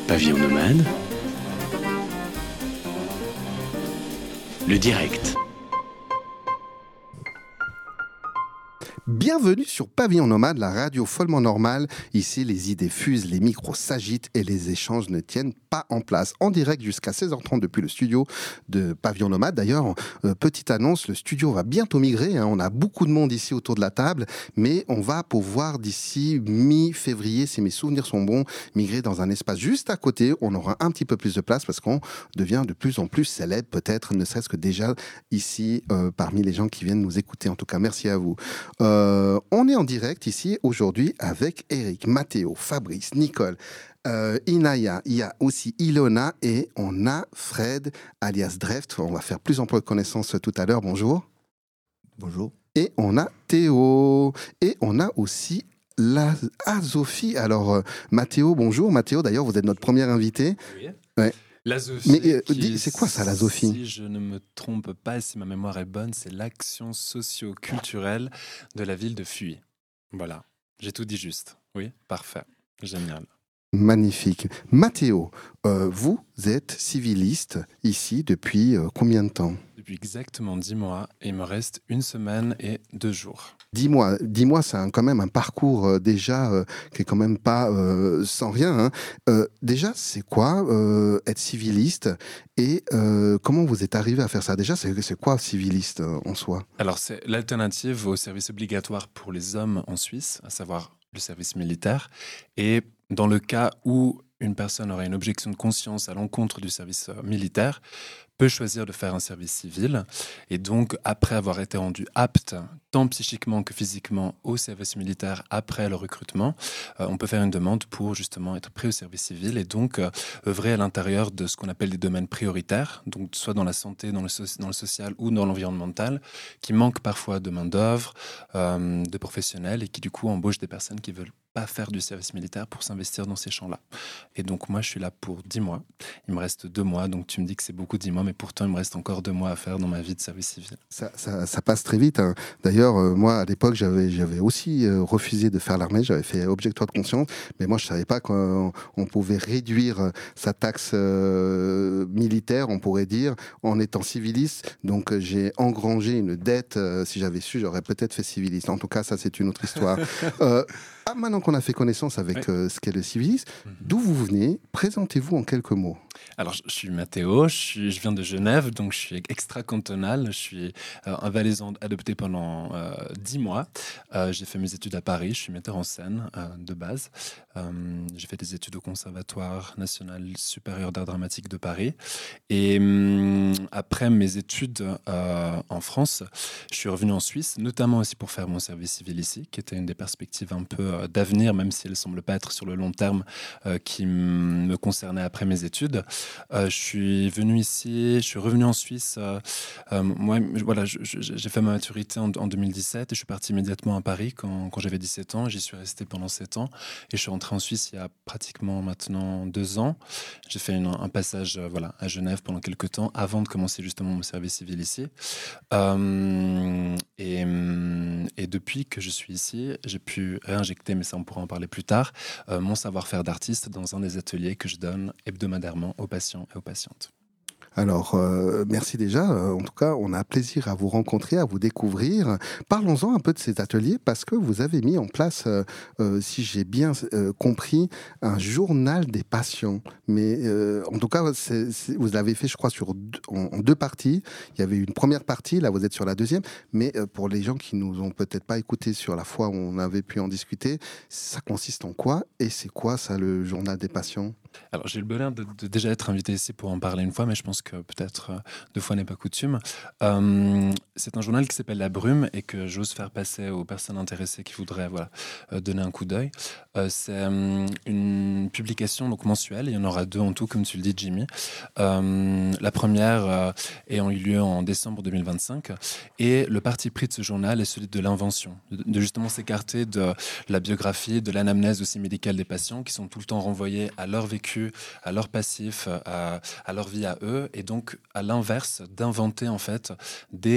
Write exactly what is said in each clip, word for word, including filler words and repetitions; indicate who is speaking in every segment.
Speaker 1: Pavillon nomade, le direct.
Speaker 2: Bienvenue sur Pavillon Nomade, la radio follement normale. Ici, les idées fusent, les micros s'agitent et les échanges ne tiennent pas en place. En direct jusqu'à seize heures trente depuis le studio de Pavillon Nomade. D'ailleurs, euh, petite annonce, le studio va bientôt migrer. Hein. On a beaucoup de monde ici autour de la table, mais on va pouvoir d'ici mi-février, si mes souvenirs sont bons, migrer dans un espace juste à côté. On aura un petit peu plus de place parce qu'on devient de plus en plus célèbre, peut-être, ne serait-ce que déjà ici, euh, parmi les gens qui viennent nous écouter. En tout cas, merci à vous. Euh, Euh, on est en direct ici aujourd'hui avec Eric, Mathéo, Fabrice, Nicole, euh, Inaya, il y a aussi Ilona et on a Fred alias Dreft. On va faire plus ample connaissance tout à l'heure. Bonjour.
Speaker 3: Bonjour.
Speaker 2: Et on a Théo. Et on a aussi la ah, Sophie. Alors euh, Mathéo, bonjour. Mathéo, d'ailleurs, vous êtes notre premier invité.
Speaker 4: Oui.
Speaker 2: Ouais.
Speaker 4: La Zophie,
Speaker 2: Mais euh,
Speaker 4: qui,
Speaker 2: dis, c'est quoi ça, la Zophie ?
Speaker 4: Si je ne me trompe pas, si ma mémoire est bonne, c'est l'action socio-culturelle de la ville de Fuy. Voilà, j'ai tout dit juste. Oui, parfait, génial.
Speaker 2: Magnifique. Mathéo, euh, vous êtes civiliste ici depuis euh, combien de temps ?
Speaker 4: Depuis exactement dix mois, et il me reste une semaine et deux jours.
Speaker 2: Dix mois, dix mois, c'est un, quand même un parcours euh, déjà euh, qui est quand même pas euh, sans rien. Hein. Euh, déjà, c'est quoi euh, être civiliste et euh, comment vous êtes arrivé à faire ça ? Déjà, c'est, c'est quoi civiliste euh, en soi ?
Speaker 4: Alors, c'est l'alternative au service obligatoire pour les hommes en Suisse, à savoir le service militaire. Et dans le cas où une personne aurait une objection de conscience à l'encontre du service militaire, peut choisir de faire un service civil. Et donc, après avoir été rendu apte, tant psychiquement que physiquement, au service militaire après le recrutement, euh, on peut faire une demande pour justement être pris au service civil et donc euh, œuvrer à l'intérieur de ce qu'on appelle des domaines prioritaires, donc soit dans la santé, dans le, so- dans le social ou dans l'environnemental, qui manquent parfois de main-d'œuvre, euh, de professionnels et qui du coup embauchent des personnes qui veulent pas faire du service militaire pour s'investir dans ces champs-là. Et donc moi, je suis là pour dix mois. Il me reste deux mois, donc tu me dis que c'est beaucoup dix mois, mais pourtant, il me reste encore deux mois à faire dans ma vie de service civil.
Speaker 2: Ça, ça, ça passe très vite. Hein. D'ailleurs, euh, moi, à l'époque, j'avais, j'avais aussi euh, refusé de faire l'armée. J'avais fait objectoire de conscience, mais moi, je savais pas qu'on on pouvait réduire sa taxe euh, militaire, on pourrait dire, en étant civiliste. Donc, euh, j'ai engrangé une dette. Euh, si j'avais su, j'aurais peut-être fait civiliste. En tout cas, ça, c'est une autre histoire. euh, ah, maintenant qu'on a fait connaissance avec oui. euh, ce qu'est le civilisme, mm-hmm. d'où vous venez ? Présentez-vous en quelques mots.
Speaker 4: Alors, je suis Mathéo, je, suis, je viens de Genève, donc je suis extra-cantonal. Je suis euh, un valaisan adopté pendant euh, dix mois. Euh, j'ai fait mes études à Paris, je suis metteur en scène euh, de base. Euh, j'ai fait des études au Conservatoire national supérieur d'art dramatique de Paris. Et hum, après mes études euh, en France, je suis revenu en Suisse, notamment aussi pour faire mon service civil ici, qui était une des perspectives un peu euh, d'avenir, même si elle ne semble pas être sur le long terme, euh, qui m- me concernait après mes études. Euh, je suis venu ici, je suis revenu en Suisse. Euh, euh, moi, voilà, je, je, j'ai fait ma maturité en, en deux mille dix-sept et je suis parti immédiatement à Paris quand, quand j'avais dix-sept ans. J'y suis resté pendant sept ans et je suis rentré en Suisse il y a pratiquement maintenant deux ans. J'ai fait une, un passage euh, voilà, à Genève pendant quelques temps avant de commencer justement mon service civil ici. Euh, et, et depuis que je suis ici, j'ai pu réinjecter, mais ça on pourra en parler plus tard, euh, mon savoir-faire d'artiste dans un des ateliers que je donne hebdomadairement aux patients et aux patientes.
Speaker 2: Alors, euh, merci déjà. Euh, en tout cas, on a plaisir à vous rencontrer, à vous découvrir. Parlons-en un peu de ces ateliers parce que vous avez mis en place, euh, euh, si j'ai bien euh, compris, un journal des patients. Mais euh, en tout cas, c'est, c'est, vous l'avez fait, je crois, sur deux, en, en deux parties. Il y avait une première partie, là vous êtes sur la deuxième. Mais euh, pour les gens qui nous ont peut-être pas écoutés sur la fois où on avait pu en discuter, ça consiste en quoi ? Et c'est quoi ça, le journal des patients ?
Speaker 4: Alors, j'ai eu le bonheur de, de déjà être invité ici pour en parler une fois, mais je pense que peut-être euh, deux fois n'est pas coutume. Euh, c'est un journal qui s'appelle La Brume et que j'ose faire passer aux personnes intéressées qui voudraient voilà, euh, donner un coup d'œil. Euh, c'est euh, une publication donc, mensuelle, il y en aura deux en tout, comme tu le dis, Jimmy. Euh, la première euh, ayant eu lieu en décembre deux mille vingt-cinq. Et le parti pris de ce journal est celui de l'invention, de, de justement s'écarter de la biographie, de l'anamnèse aussi médicale des patients qui sont tout le temps renvoyés à leur vécu, à leur passif, à, à leur vie à eux, et donc à l'inverse d'inventer en fait des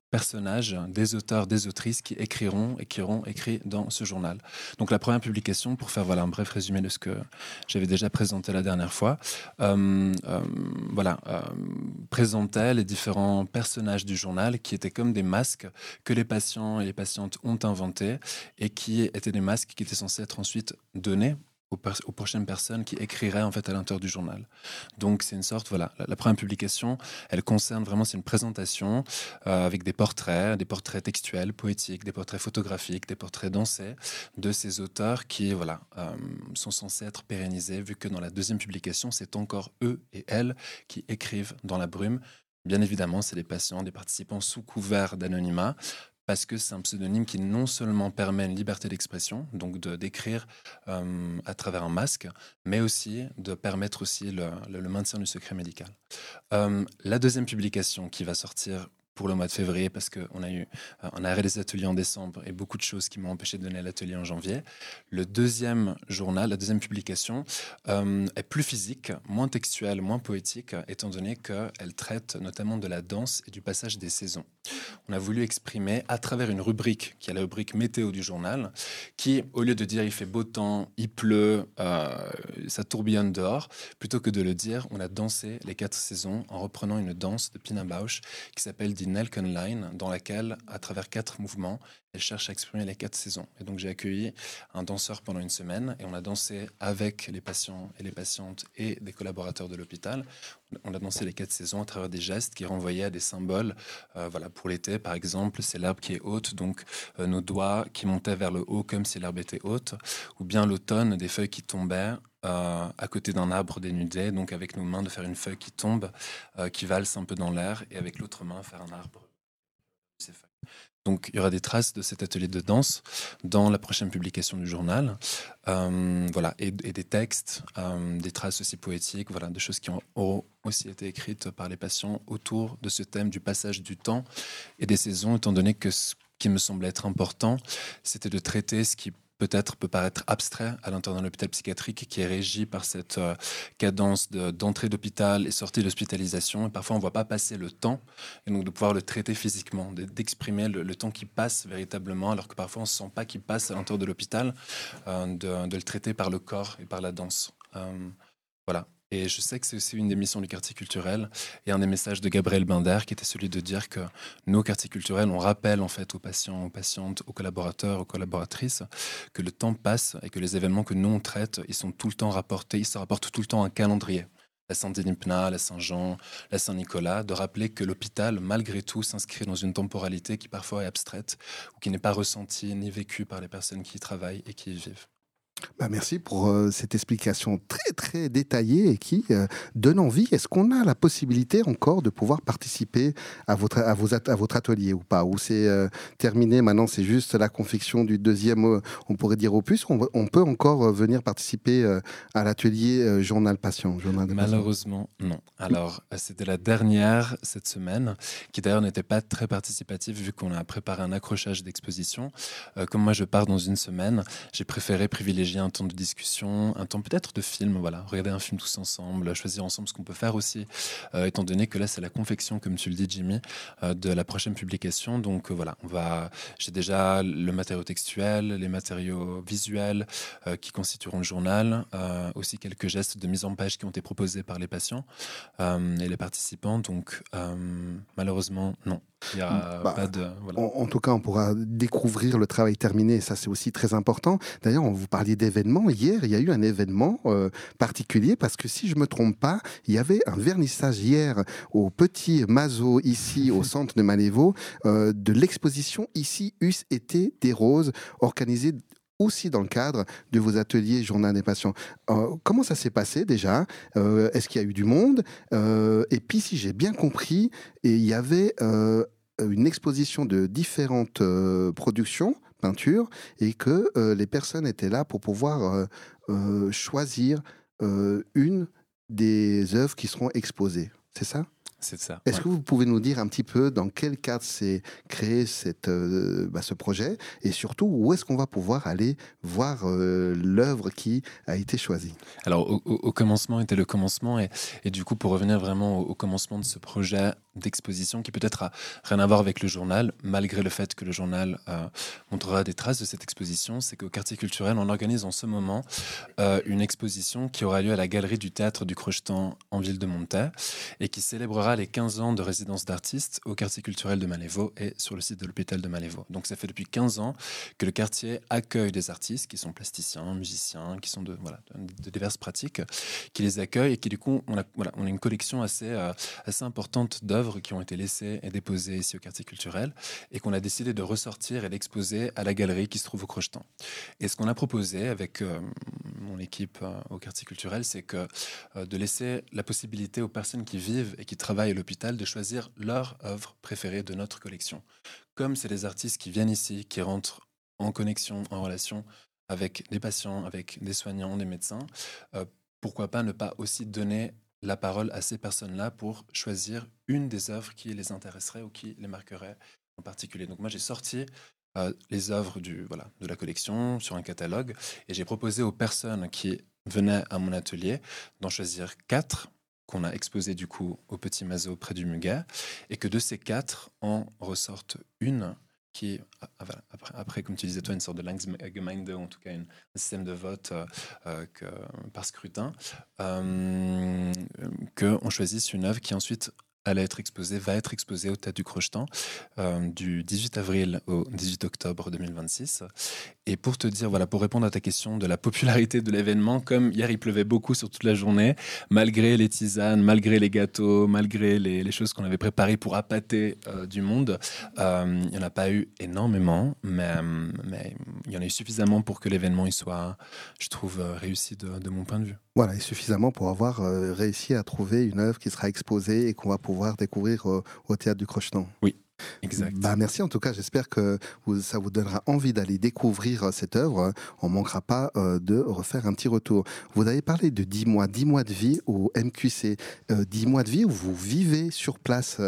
Speaker 4: personnages, des auteurs, des autrices qui écriront et qui auront écrit dans ce journal. Donc la première publication, pour faire voilà, un bref résumé de ce que j'avais déjà présenté la dernière fois, euh, euh, voilà, euh, présentait les différents personnages du journal qui étaient comme des masques que les patients et les patientes ont inventés et qui étaient des masques qui étaient censés être ensuite donnés Aux, pers- aux prochaines personnes qui écriraient en fait à l'intérieur du journal. Donc c'est une sorte, voilà, la, la première publication, elle concerne vraiment, c'est une présentation euh, avec des portraits, des portraits textuels, poétiques, des portraits photographiques, des portraits dansés de ces auteurs qui, voilà, euh, sont censés être pérennisés, vu que dans la deuxième publication, c'est encore eux et elles qui écrivent dans la brume. Bien évidemment, c'est des patients, des participants sous couvert d'anonymat, parce que c'est un pseudonyme qui non seulement permet une liberté d'expression, donc de d'écrire euh, à travers un masque, mais aussi de permettre aussi le, le, le maintien du secret médical. Euh, la deuxième publication qui va sortir pour le mois de février, parce qu'on a eu un arrêt des ateliers en décembre et beaucoup de choses qui m'ont empêché de donner l'atelier en janvier. Le deuxième journal, la deuxième publication, euh, est plus physique, moins textuelle, moins poétique, étant donné qu'elle traite notamment de la danse et du passage des saisons. On a voulu exprimer à travers une rubrique, qui est la rubrique météo du journal, qui, au lieu de dire il fait beau temps, il pleut, euh, ça tourbillonne dehors, plutôt que de le dire, on a dansé les quatre saisons en reprenant une danse de Pina Bausch qui s'appelle Die Nelkenline, dans laquelle, à travers quatre mouvements, elle cherche à exprimer les quatre saisons. Et donc j'ai accueilli un danseur pendant une semaine et on a dansé avec les patients et les patientes et des collaborateurs de l'hôpital. On a dansé les quatre saisons à travers des gestes qui renvoyaient à des symboles. Euh, voilà, pour l'été, par exemple, c'est l'herbe qui est haute, donc euh, nos doigts qui montaient vers le haut comme si l'herbe était haute, ou bien l'automne, des feuilles qui tombaient euh, à côté d'un arbre dénudé, donc avec nos mains de faire une feuille qui tombe, euh, qui valse un peu dans l'air, et avec l'autre main faire un arbre. Ces feuilles. Donc, il y aura des traces de cet atelier de danse dans la prochaine publication du journal. Euh, voilà, et, et des textes, euh, des traces aussi poétiques, voilà, des choses qui ont, auront aussi été écrites par les patients autour de ce thème du passage du temps et des saisons, étant donné que ce qui me semblait être important, c'était de traiter ce qui peut-être peut paraître abstrait à l'intérieur d'un hôpital psychiatrique qui est régi par cette euh, cadence de, d'entrée d'hôpital et sortie d'hospitalisation. Et parfois, on ne voit pas passer le temps, et donc de pouvoir le traiter physiquement, de, d'exprimer le, le temps qui passe véritablement, alors que parfois, on ne sent pas qu'il passe à l'intérieur de l'hôpital, euh, de, de le traiter par le corps et par la danse. Euh, voilà. Et je sais que c'est aussi une des missions du quartier culturel et un des messages de Gabriel Binder qui était celui de dire que nos quartiers culturels, on rappelle en fait aux patients, aux patientes, aux collaborateurs, aux collaboratrices que le temps passe et que les événements que nous on traite, ils sont tout le temps rapportés, ils se rapportent tout le temps à un calendrier. La Saint-Denis-Pna, la Saint-Jean, la Saint-Nicolas, de rappeler que l'hôpital, malgré tout, s'inscrit dans une temporalité qui parfois est abstraite ou qui n'est pas ressentie ni vécue par les personnes qui y travaillent et qui y vivent.
Speaker 2: Bah merci pour euh, cette explication très très détaillée et qui euh, donne envie. Est-ce qu'on a la possibilité encore de pouvoir participer à votre, à vos, at- à votre atelier ou pas? Ou c'est euh, terminé, maintenant c'est juste la confection du deuxième, euh, on pourrait dire opus, on, on peut encore euh, venir participer euh, à l'atelier euh, Journal Patient, Journal des patients.
Speaker 4: Malheureusement, non. Alors, euh, c'était la dernière cette semaine, qui d'ailleurs n'était pas très participative vu qu'on a préparé un accrochage d'exposition. Euh, comme moi, je pars dans une semaine, j'ai préféré privilégier un temps de discussion, un temps peut-être de film, voilà, regarder un film tous ensemble, choisir ensemble ce qu'on peut faire aussi, euh, étant donné que là, c'est la confection, comme tu le dis, Jimmy, euh, de la prochaine publication. Donc euh, voilà, on va, j'ai déjà le matériau textuel, les matériaux visuels euh, qui constitueront le journal, euh, aussi quelques gestes de mise en page qui ont été proposés par les patients euh, et les participants. Donc euh, malheureusement, non. Il y a
Speaker 2: Bah,
Speaker 4: pas de, voilà.
Speaker 2: En, en tout cas, on pourra découvrir le travail terminé, et ça c'est aussi très important. D'ailleurs, on vous parliez d'événements. Hier, il y a eu un événement euh, particulier parce que si je me trompe pas, il y avait un vernissage hier au Petit Mazo, ici au centre de Malévo, euh, de l'exposition Ici, Us été des roses, organisée aussi dans le cadre de vos ateliers Journal des patients. Euh, comment ça s'est passé déjà? euh, Est-ce qu'il y a eu du monde? euh, Et puis, si j'ai bien compris, et il y avait euh, une exposition de différentes euh, productions, peintures, et que euh, les personnes étaient là pour pouvoir euh, euh, choisir euh, une des œuvres qui seront exposées. C'est ça?
Speaker 4: C'est ça.
Speaker 2: Est-ce
Speaker 4: Ouais.
Speaker 2: que vous pouvez nous dire un petit peu dans quel cadre s'est créé cette, euh, bah, ce projet et surtout où est-ce qu'on va pouvoir aller voir euh, l'œuvre qui a été choisie?
Speaker 4: Alors, au, au- au commencement était le commencement, et, et du coup, pour revenir vraiment au, au commencement de ce projet d'exposition qui peut-être a rien à voir avec le journal, malgré le fait que le journal euh, montrera des traces de cette exposition. C'est qu'au quartier culturel, on organise en ce moment euh, une exposition qui aura lieu à la galerie du théâtre du Crochetan en ville de Montaix et qui célébrera les quinze ans de résidence d'artistes au quartier culturel de Malévo et sur le site de l'hôpital de Malévo. Donc ça fait depuis quinze ans que le quartier accueille des artistes qui sont plasticiens, musiciens, qui sont de, voilà, de diverses pratiques, qui les accueillent et qui du coup, on a, voilà, on a une collection assez, euh, assez importante d'œuvres qui ont été laissées et déposées ici au quartier culturel et qu'on a décidé de ressortir et d'exposer à la galerie qui se trouve au Crochetan. Et ce qu'on a proposé avec euh, mon équipe euh, au quartier culturel, c'est que euh, de laisser la possibilité aux personnes qui vivent et qui travaillent à l'hôpital de choisir leur œuvre préférée de notre collection. Comme c'est des artistes qui viennent ici, qui rentrent en connexion, en relation avec des patients, avec des soignants, des médecins, euh, pourquoi pas ne pas aussi donner la parole à ces personnes-là pour choisir une des œuvres qui les intéresserait ou qui les marquerait en particulier. Donc moi, j'ai sorti euh, les œuvres du, voilà, de la collection sur un catalogue et j'ai proposé aux personnes qui venaient à mon atelier d'en choisir quatre qu'on a exposées du coup au Petit Mazo près du Muguet et que de ces quatre en ressorte une qui, après, après, comme tu disais toi, une sorte de Landsgemeinde, en tout cas une, un système de vote euh, que, par scrutin, euh, qu'on choisisse une œuvre qui ensuite allait être exposée, va être exposée au Théâtre du Crochetan euh, du dix-huit avril au dix-huit octobre deux mille vingt-six. Et pour te dire, voilà, pour répondre à ta question de la popularité de l'événement, comme hier il pleuvait beaucoup sur toute la journée, malgré les tisanes, malgré les gâteaux, malgré les, les choses qu'on avait préparées pour appâter euh, du monde, euh, il n'y en a pas eu énormément, mais, mais il y en a eu suffisamment pour que l'événement il soit, je trouve, réussi de, de mon point de vue.
Speaker 2: Voilà, et suffisamment pour avoir euh, réussi à trouver une œuvre qui sera exposée et qu'on va pouvoir découvrir euh, au Théâtre du Crochetan.
Speaker 4: Oui. Exact.
Speaker 2: Bah, merci en tout cas, j'espère que vous, ça vous donnera envie d'aller découvrir euh, cette œuvre. On ne manquera pas euh, de refaire un petit retour. Vous avez parlé de dix mois, dix mois de vie au M Q C. Euh, dix mois de vie où vous vivez sur place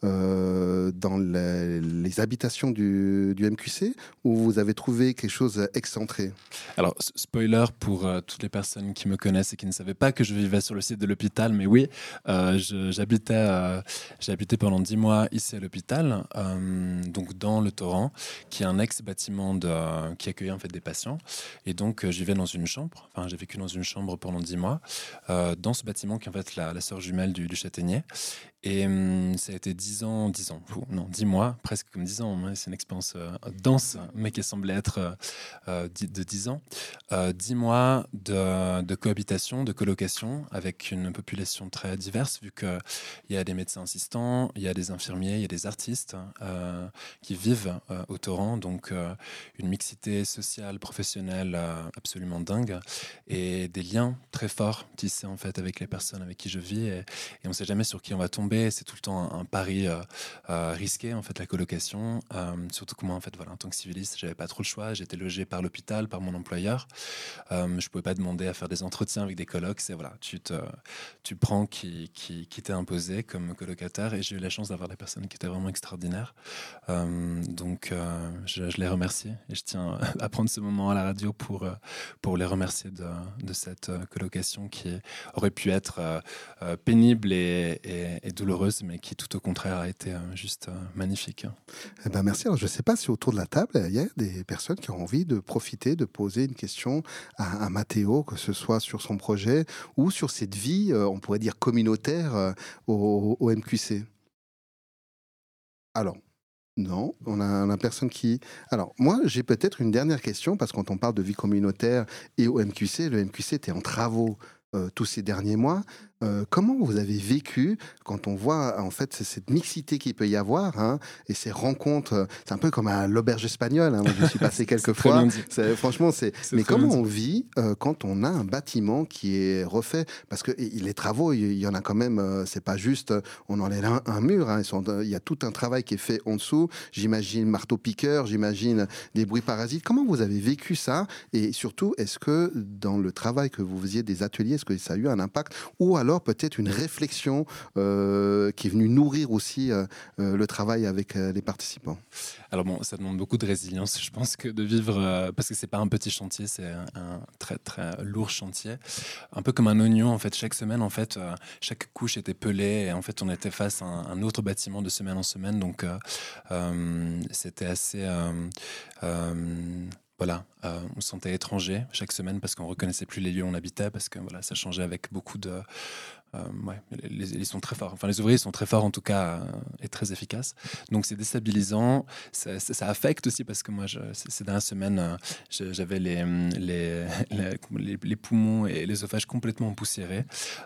Speaker 2: euh, dans les, les habitations du, du M Q C, ou vous avez trouvé quelque chose excentré?
Speaker 4: Alors, spoiler pour euh, toutes les personnes qui me connaissent et qui ne savaient pas que je vivais sur le site de l'hôpital, mais oui, euh, je, j'habitais, euh, j'ai habité pendant dix mois ici à l'hôpital. Euh, donc dans le Torrent, qui est un ex-bâtiment de, euh, qui accueillait en fait des patients. Et donc euh, j'y vais dans une chambre. Enfin, j'ai vécu dans une chambre pendant dix mois euh, dans ce bâtiment qui est en fait la, la sœur jumelle du, du Châtaignier. Et hum, ça a été dix ans, dix ans, Ouh, non, dix mois, presque comme dix ans. Hein, c'est une expérience euh, dense, mais qui semblait être euh, de dix ans. Euh, dix mois de, de cohabitation, de colocation, avec une population très diverse, vu qu'il y a des médecins assistants, il y a des infirmiers, il y a des artistes euh, qui vivent euh, au Torrent, donc euh, une mixité sociale, professionnelle euh, absolument dingue, et des liens très forts tissés en fait avec les personnes avec qui je vis, et, et on ne sait jamais sur qui on va tomber. C'est tout le temps un, un pari euh, euh, risqué en fait, la colocation, euh, surtout que moi en fait voilà, en tant que civiliste, j'avais pas trop le choix. J'étais logé par l'hôpital, par mon employeur. Euh, je pouvais pas demander à faire des entretiens avec des colocs. C'est voilà, tu te, tu prends qui qui, qui t'est imposé comme colocataire, et j'ai eu la chance d'avoir des personnes qui étaient vraiment extraordinaires. Euh, donc euh, je, je les remercie, et je tiens à prendre ce moment à la radio pour pour les remercier de, de cette colocation qui aurait pu être euh, euh, pénible et, et, et douloureuse, mais qui tout au contraire a été euh, juste euh, magnifique.
Speaker 2: Eh ben merci. Alors, je ne sais pas si autour de la table, il y a des personnes qui ont envie de profiter, de poser une question à, à Mathéo, que ce soit sur son projet ou sur cette vie, euh, on pourrait dire communautaire, euh, au, au M Q C. Alors, non, on a, on a personne qui... Alors, moi, j'ai peut-être une dernière question, parce que quand on parle de vie communautaire et au M Q C, le M Q C était en travaux euh, tous ces derniers mois. Euh, comment vous avez vécu quand on voit en fait cette mixité qu'il peut y avoir, hein, et ces rencontres? C'est un peu comme à l'auberge espagnole, hein, moi je suis passé quelques fois. C'est, franchement, c'est. c'est mais comment on vit euh, quand on a un bâtiment qui est refait? Parce que et, les travaux, il y, y en a quand même. Euh, c'est pas juste on enlève un, un mur. Hein, il y a tout un travail qui est fait en dessous. J'imagine marteau-piqueur, j'imagine des bruits parasites. Comment vous avez vécu ça? Et surtout, est-ce que dans le travail que vous faisiez des ateliers, est-ce que ça a eu un impact? Ou alors alors peut-être une réflexion euh, qui est venue nourrir aussi euh, euh, le travail avec euh, les participants?
Speaker 4: Alors bon, ça demande beaucoup de résilience. Je pense que de vivre, euh, parce que c'est pas un petit chantier, c'est un, un très très lourd chantier, un peu comme un oignon en fait. Chaque semaine, en fait, euh, chaque couche était pelée et en fait, on était face à un, un autre bâtiment de semaine en semaine. Donc, euh, euh, c'était assez. Euh, euh, Voilà, euh, on se sentait étranger chaque semaine parce qu'on reconnaissait plus les lieux où on habitait, parce que voilà, ça changeait avec beaucoup de. Euh, ouais, les, ils sont très forts. Enfin, les ouvriers sont très forts en tout cas euh, et très efficaces. Donc c'est déstabilisant. Ça, ça, ça affecte aussi parce que moi, je, ces dernières semaines, euh, j'avais les, les, les, les poumons et l'œsophage complètement empoussiérés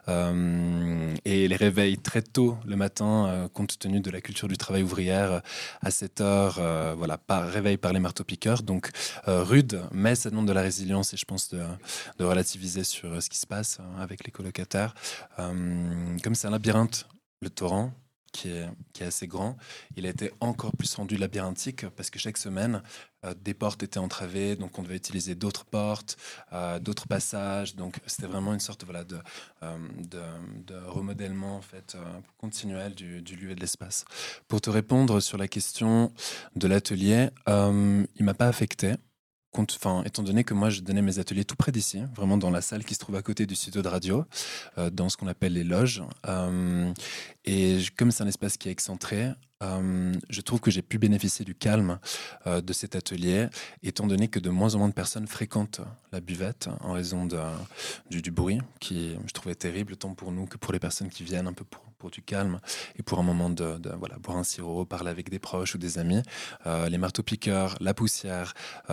Speaker 4: euh, et les réveils très tôt le matin, euh, compte tenu de la culture du travail ouvrière, à sept heures, euh, voilà, par réveil par les marteaux-piqueurs. Donc euh, rude, mais ça demande de la résilience et je pense de, de relativiser sur ce qui se passe hein, avec les colocataires. Euh, Comme c'est un labyrinthe, le torrent, qui est, qui est assez grand, il a été encore plus rendu labyrinthique parce que chaque semaine, euh, des portes étaient entravées, donc on devait utiliser d'autres portes, euh, d'autres passages. Donc c'était vraiment une sorte voilà, de, euh, de, de remodèlement en fait, euh, continuel du, du lieu et de l'espace. Pour te répondre sur la question de l'atelier, euh, il ne m'a pas affecté. Enfin, étant donné que moi je donnais mes ateliers tout près d'ici, vraiment dans la salle qui se trouve à côté du studio de radio, euh, dans ce qu'on appelle les loges. Euh, et je, comme c'est un espace qui est excentré, euh, je trouve que j'ai pu bénéficier du calme euh, de cet atelier, étant donné que de moins en moins de personnes fréquentent la buvette en raison de, du, du bruit, qui je trouvais terrible, tant pour nous que pour les personnes qui viennent un peu pour, pour du calme et pour un moment de, de voilà, boire un sirop, parler avec des proches ou des amis. Euh, les marteaux-piqueurs, la poussière,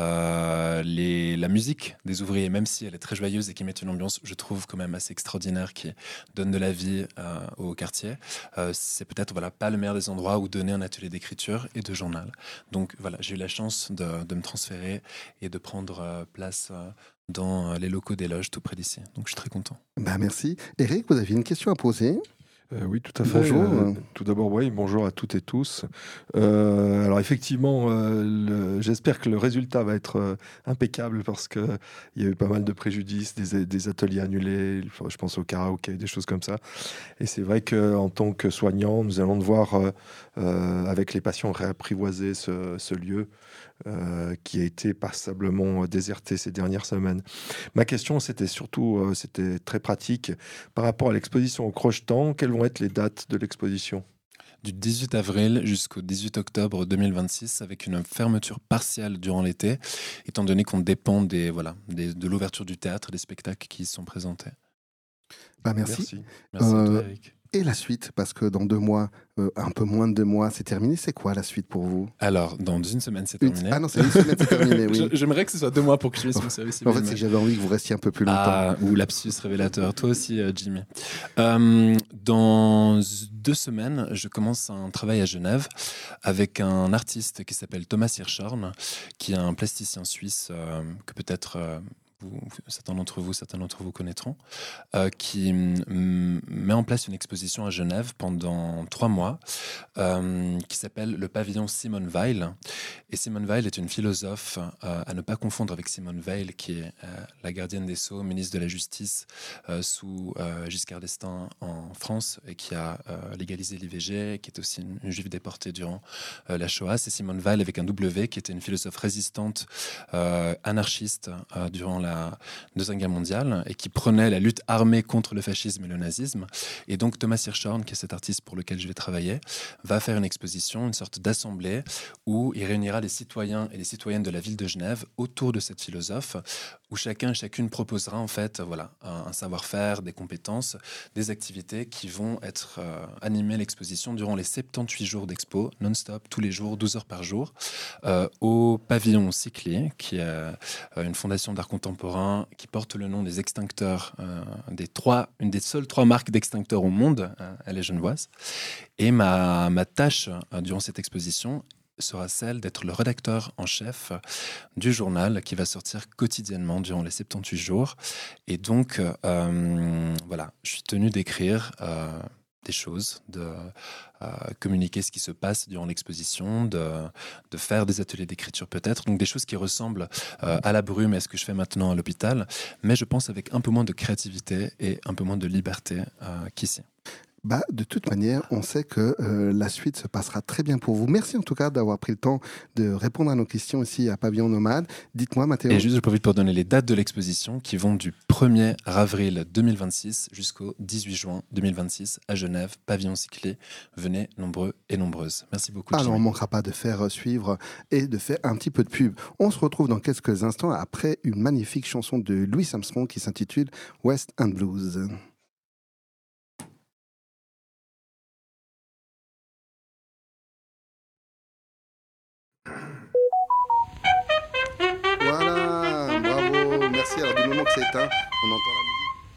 Speaker 4: euh, les, la musique des ouvriers, même si elle est très joyeuse et qui met une ambiance, je trouve quand même assez extraordinaire, qui donne de la vie euh, au quartier. Euh, c'est peut-être voilà, pas le meilleur des endroits où donner un atelier d'écriture et de journal. Donc voilà, j'ai eu la chance de, de me transférer et de prendre euh, place euh, dans les locaux des loges tout près d'ici. Donc je suis très content.
Speaker 2: Ben, merci. Eric, vous aviez une question à poser?
Speaker 3: Euh, oui, tout à fait.
Speaker 2: Bonjour.
Speaker 3: Euh, tout d'abord, oui, bonjour à toutes et tous. Euh, alors effectivement, euh, le, j'espère que le résultat va être euh, impeccable parce qu'il y a eu pas mal de préjudices, des, des ateliers annulés, enfin, je pense au karaoké, des choses comme ça. Et c'est vrai qu'en tant que soignant, nous allons devoir, euh, euh, avec les patients, réapprivoiser ce, ce lieu euh, qui a été passablement déserté ces dernières semaines. Ma question, c'était surtout, euh, c'était très pratique, par rapport à l'exposition au Crochetan, quelles vont être les dates de l'exposition ?
Speaker 4: Du dix-huit avril jusqu'au dix-huit octobre deux mille vingt-six, avec une fermeture partielle durant l'été, étant donné qu'on dépend des, voilà, des, de l'ouverture du théâtre, des spectacles qui y sont présentés.
Speaker 2: Ben, merci.
Speaker 3: Merci,
Speaker 4: Merci
Speaker 2: Euh,
Speaker 4: à toi, Eric.
Speaker 2: Et la suite, parce que dans deux mois, euh, un peu moins de deux mois, c'est terminé. C'est quoi la suite pour vous?
Speaker 4: Alors, dans une semaine, c'est
Speaker 2: Une-
Speaker 4: terminé.
Speaker 2: Ah non, c'est une semaine, c'est terminé, oui.
Speaker 4: Je- J'aimerais que ce soit deux mois pour que je finisse mon service
Speaker 2: En
Speaker 4: civil,
Speaker 2: fait, c'est
Speaker 4: mais-
Speaker 2: que j'avais envie que vous restiez un peu plus longtemps.
Speaker 4: Ah, ou lapsus révélateur. Toi aussi, euh, Jimmy. Euh, dans deux semaines, je commence un travail à Genève avec un artiste qui s'appelle Thomas Hirschhorn, qui est un plasticien suisse euh, que peut-être euh, vous, certains d'entre vous, certains d'entre vous connaîtront, euh, qui mm, met en place une exposition à Genève pendant trois mois, euh, qui s'appelle le pavillon Simone Weil. Et Simone Weil est une philosophe euh, à ne pas confondre avec Simone Veil, qui est euh, la gardienne des Sceaux, ministre de la Justice euh, sous euh, Giscard d'Estaing en France, et qui a euh, légalisé l'I V G, qui est aussi une, une juive déportée durant euh, la Shoah. C'est Simone Weil avec un W, qui était une philosophe résistante, euh, anarchiste euh, durant la Deuxième Guerre mondiale, et qui prenait la lutte armée contre le fascisme et le nazisme. Et donc Thomas Hirschhorn, qui est cet artiste pour lequel je vais travailler, va faire une exposition, une sorte d'assemblée, où il réunira les citoyens et les citoyennes de la ville de Genève autour de cette philosophe, où chacun et chacune proposera en fait voilà, un, un savoir-faire, des compétences, des activités qui vont être euh, animer l'exposition durant les soixante-dix-huit jours d'expo, non-stop, tous les jours, douze heures par jour, euh, au pavillon Cyclier, qui est euh, une fondation d'art contemporain qui porte le nom des extincteurs, euh, des trois, une des seules trois marques d'extincteurs au monde, euh, elle est genevoise. Et ma, ma tâche euh, durant cette exposition sera celle d'être le rédacteur en chef du journal qui va sortir quotidiennement durant les soixante-dix-huit jours. Et donc, euh, voilà, je suis tenu d'écrire euh, des choses, de euh, communiquer ce qui se passe durant l'exposition, de, de faire des ateliers d'écriture peut-être, donc des choses qui ressemblent euh, à la brume et à ce que je fais maintenant à l'hôpital, mais je pense avec un peu moins de créativité et un peu moins de liberté euh, qu'ici.
Speaker 2: Bah, de toute manière, on sait que euh, la suite se passera très bien pour vous. Merci en tout cas d'avoir pris le temps de répondre à nos questions ici à Pavillon Nomade. Dites-moi, Mathéo.
Speaker 4: Et juste, je profite pour donner les dates de l'exposition qui vont du premier avril deux mille vingt-six jusqu'au dix-huit juin deux mille vingt-six à Genève, Pavillon Cyclé. Venez nombreux et nombreuses. Merci beaucoup.
Speaker 2: Alors,
Speaker 4: Jimmy.
Speaker 2: on ne manquera pas de faire suivre et de faire un petit peu de pub. On se retrouve dans quelques instants après une magnifique chanson de Louis Armstrong qui s'intitule West End Blues. Voilà, bravo, merci. Alors du moment que c'est éteint, on entend la musique.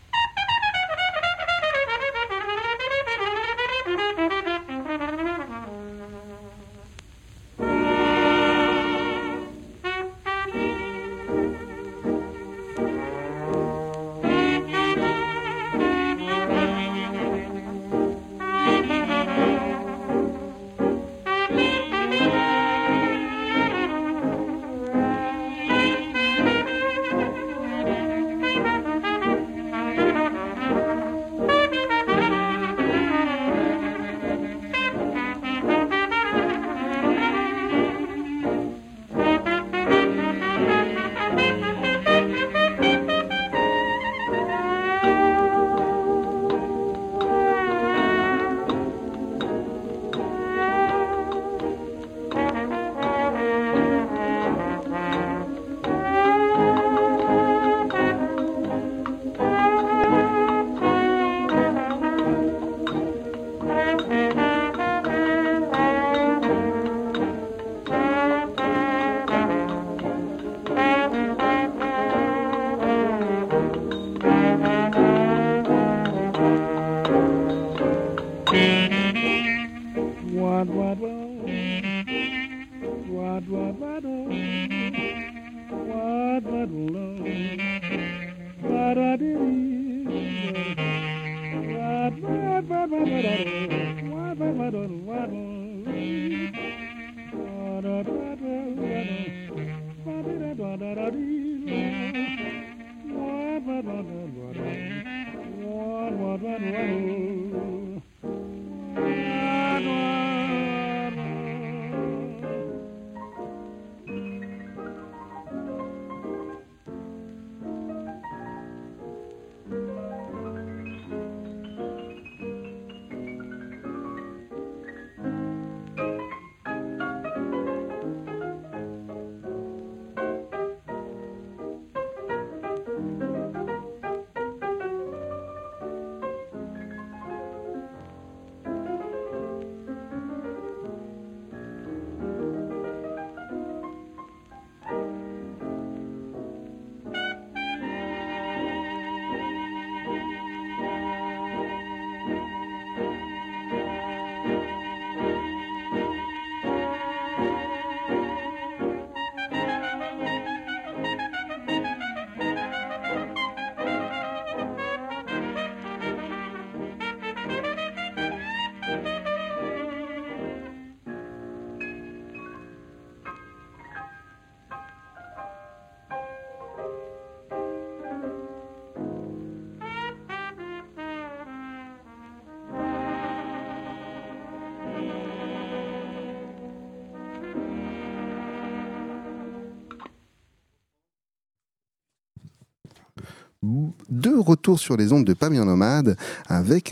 Speaker 2: De retour sur les ondes de Pavillon Nomade avec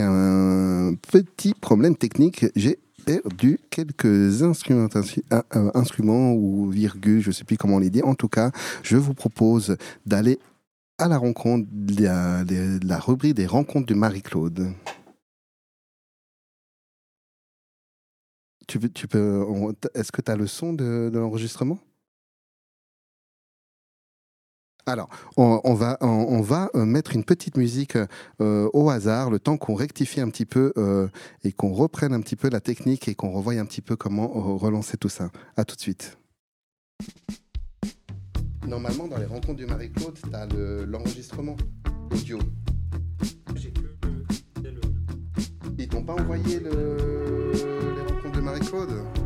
Speaker 2: un petit problème technique. J'ai perdu quelques instruments, instruments ou virgules, je ne sais plus comment on les dit. En tout cas, je vous propose d'aller à la rencontre de la, de la rubrique des rencontres de Marie-Claude. Tu peux, tu peux, on, est-ce que tu as le son de, de l'enregistrement ? Alors, on, on va, on, on va mettre une petite musique euh, au hasard, le temps qu'on rectifie un petit peu euh, et qu'on reprenne un petit peu la technique et qu'on revoie un petit peu comment relancer tout ça. À tout de suite. Normalement, dans les rencontres du Marie-Claude, tu as le, l'enregistrement audio. J'ai que le... Il Ils n'ont pas envoyé le... les rencontres de Marie-Claude.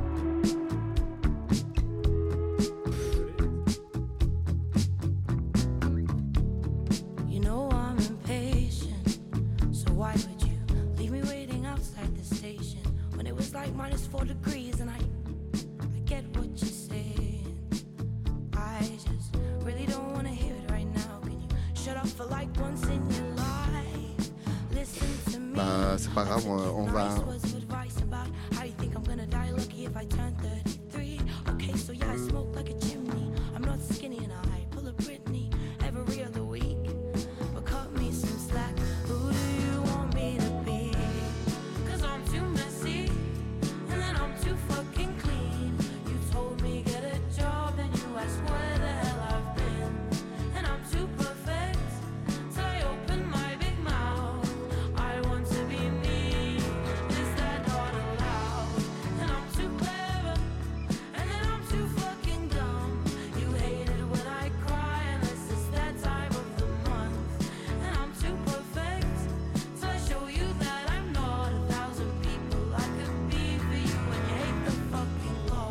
Speaker 5: You know I'm impatient, so why would you leave me waiting outside the station when it was like minus four degrees and I, I get what you're saying. I just really don't want to hear it right now. Can you shut up for like once in your life? Listen to me.
Speaker 2: Bah, c'est pas grave, on, on va.
Speaker 5: Nice words of advice about how you think I'm gonna die lucky if I turn thirty-three. Okay, so yeah, I smoke like a chimney. I'm not skinny and I pull a Britney every other week. But cut me some slack. Who do you want me to be? Cause I'm too messy and then I'm too fucking clean. You told me get a job and you asked where the hell I've been. And I'm too perfect till I open my big mouth. I want to be me. Is that not allowed? And I'm too clever and then I'm too fucking dumb. You hate it when I cry unless it's that time of the month. And I'm too perfect till I show you that I'm not a thousand people I could be for you. And you hate the fucking law.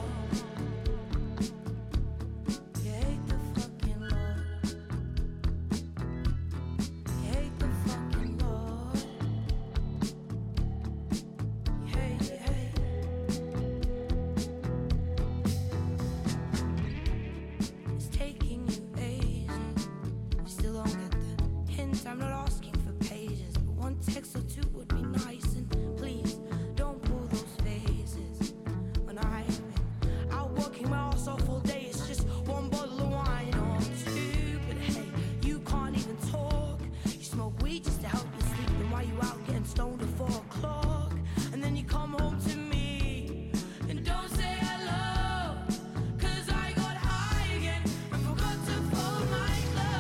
Speaker 5: You hate the fucking law. You hate the fucking law. You hate, you hate. It's taking you ages. You still don't get the hint. I'm not asking for pages, but one text or two would be nice. And please don't pull those faces. When I've been out working my ass off all day, it's just one bottle of wine or two. But hey, you can't even talk. You smoke weed just to help you sleep. Then why you out getting stoned at four o'clock? And then you come home to me and don't say hello. Cause I got high again and forgot to fold my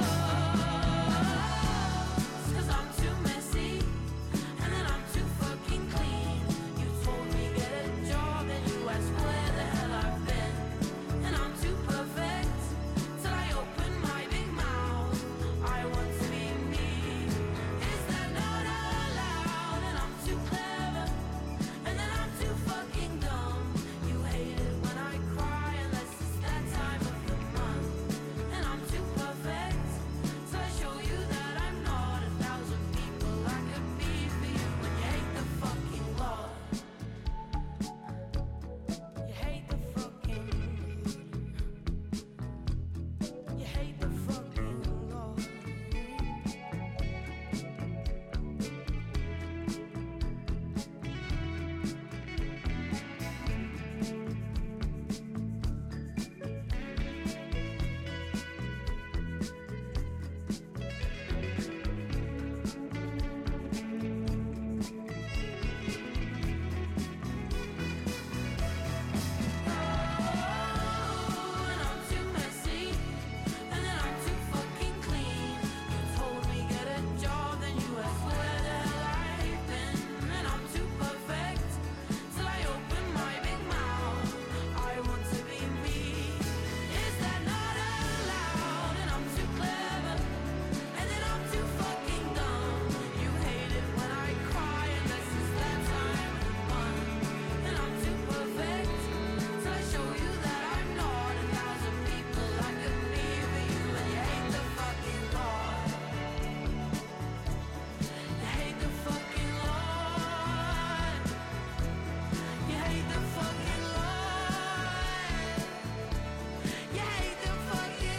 Speaker 5: clothes. Cause I'm too messy and then I'm too fucking clean. You told me get a job and you asked where the hell I've been. And I'm too perfect till I open my big mouth. I want to be me. Is that not allowed? And I'm too clever and then I'm too fucking dumb. You hate it when I cry unless it's that time of the month. And I'm too perfect till I show you that I'm not a thousand people I could be for you. And you hate the fucking law. You hate the fucking. You hate the fucking law. And I'm too messy, and then I'm too fucking clean. You told me get a job, then you asked where the hell I've been. And I'm too perfect till I open my big mouth. I want to be me. Is that not allowed? And I'm too clever, and then I'm too fucking dumb. You hate it when I cry unless it's that time of the month. And I'm too perfect till I show you that I'm not a thousand people I could be for you. And you hate the fucking law. You hate the fucking law. You hate the fucking law. You hate the fucking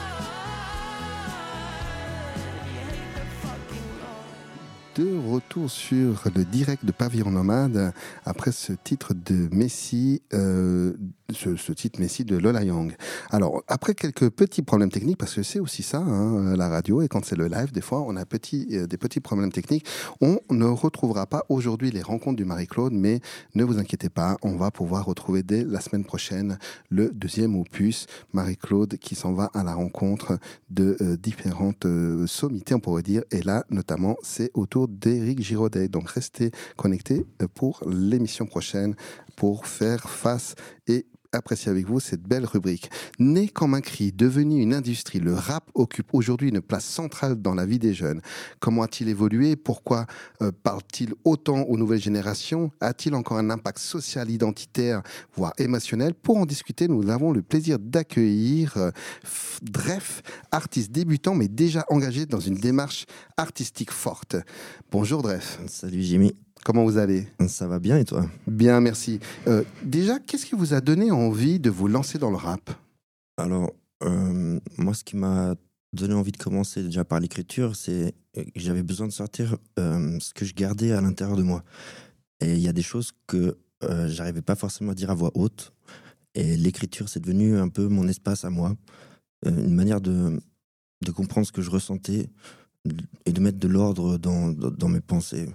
Speaker 5: law. You hate the fucking law.
Speaker 2: De retour sur le direct de Pavillon Nomade après ce titre de Messi, euh, ce, ce titre Messi de Lola Young. Alors après quelques petits problèmes techniques, parce que c'est aussi ça, hein, la radio, et quand c'est le live, des fois on a petit, euh, des petits problèmes techniques. On ne retrouvera pas aujourd'hui les rencontres du Marie-Claude, mais ne vous inquiétez pas, on va pouvoir retrouver dès la semaine prochaine le deuxième opus, Marie-Claude qui s'en va à la rencontre de euh, différentes euh, sommités, on pourrait dire, et là notamment c'est autour d'Éric Giraudet. Donc restez connectés pour l'émission prochaine pour faire face et apprécier avec vous cette belle rubrique. Né comme un cri, devenu une industrie, le rap occupe aujourd'hui une place centrale dans la vie des jeunes. Comment a-t-il évolué? Pourquoi euh, parle-t-il autant aux nouvelles générations? A-t-il encore un impact social, identitaire, voire émotionnel? Pour en discuter, nous avons le plaisir d'accueillir euh, Dref, artiste débutant mais déjà engagé dans une démarche artistique forte. Bonjour Dref.
Speaker 6: Salut Jimmy.
Speaker 2: Comment vous allez?
Speaker 6: Ça va bien et toi?
Speaker 2: Bien, merci. Euh, déjà, qu'est-ce qui vous a donné envie de vous lancer dans le rap?
Speaker 6: Alors, euh, moi, ce qui m'a donné envie de commencer déjà par l'écriture, c'est que j'avais besoin de sortir euh, ce que je gardais à l'intérieur de moi. Et il y a des choses que euh, j'arrivais pas forcément à dire à voix haute. Et l'écriture, c'est devenu un peu mon espace à moi. Euh, une manière de, de comprendre ce que je ressentais et de mettre de l'ordre dans, dans, dans mes pensées.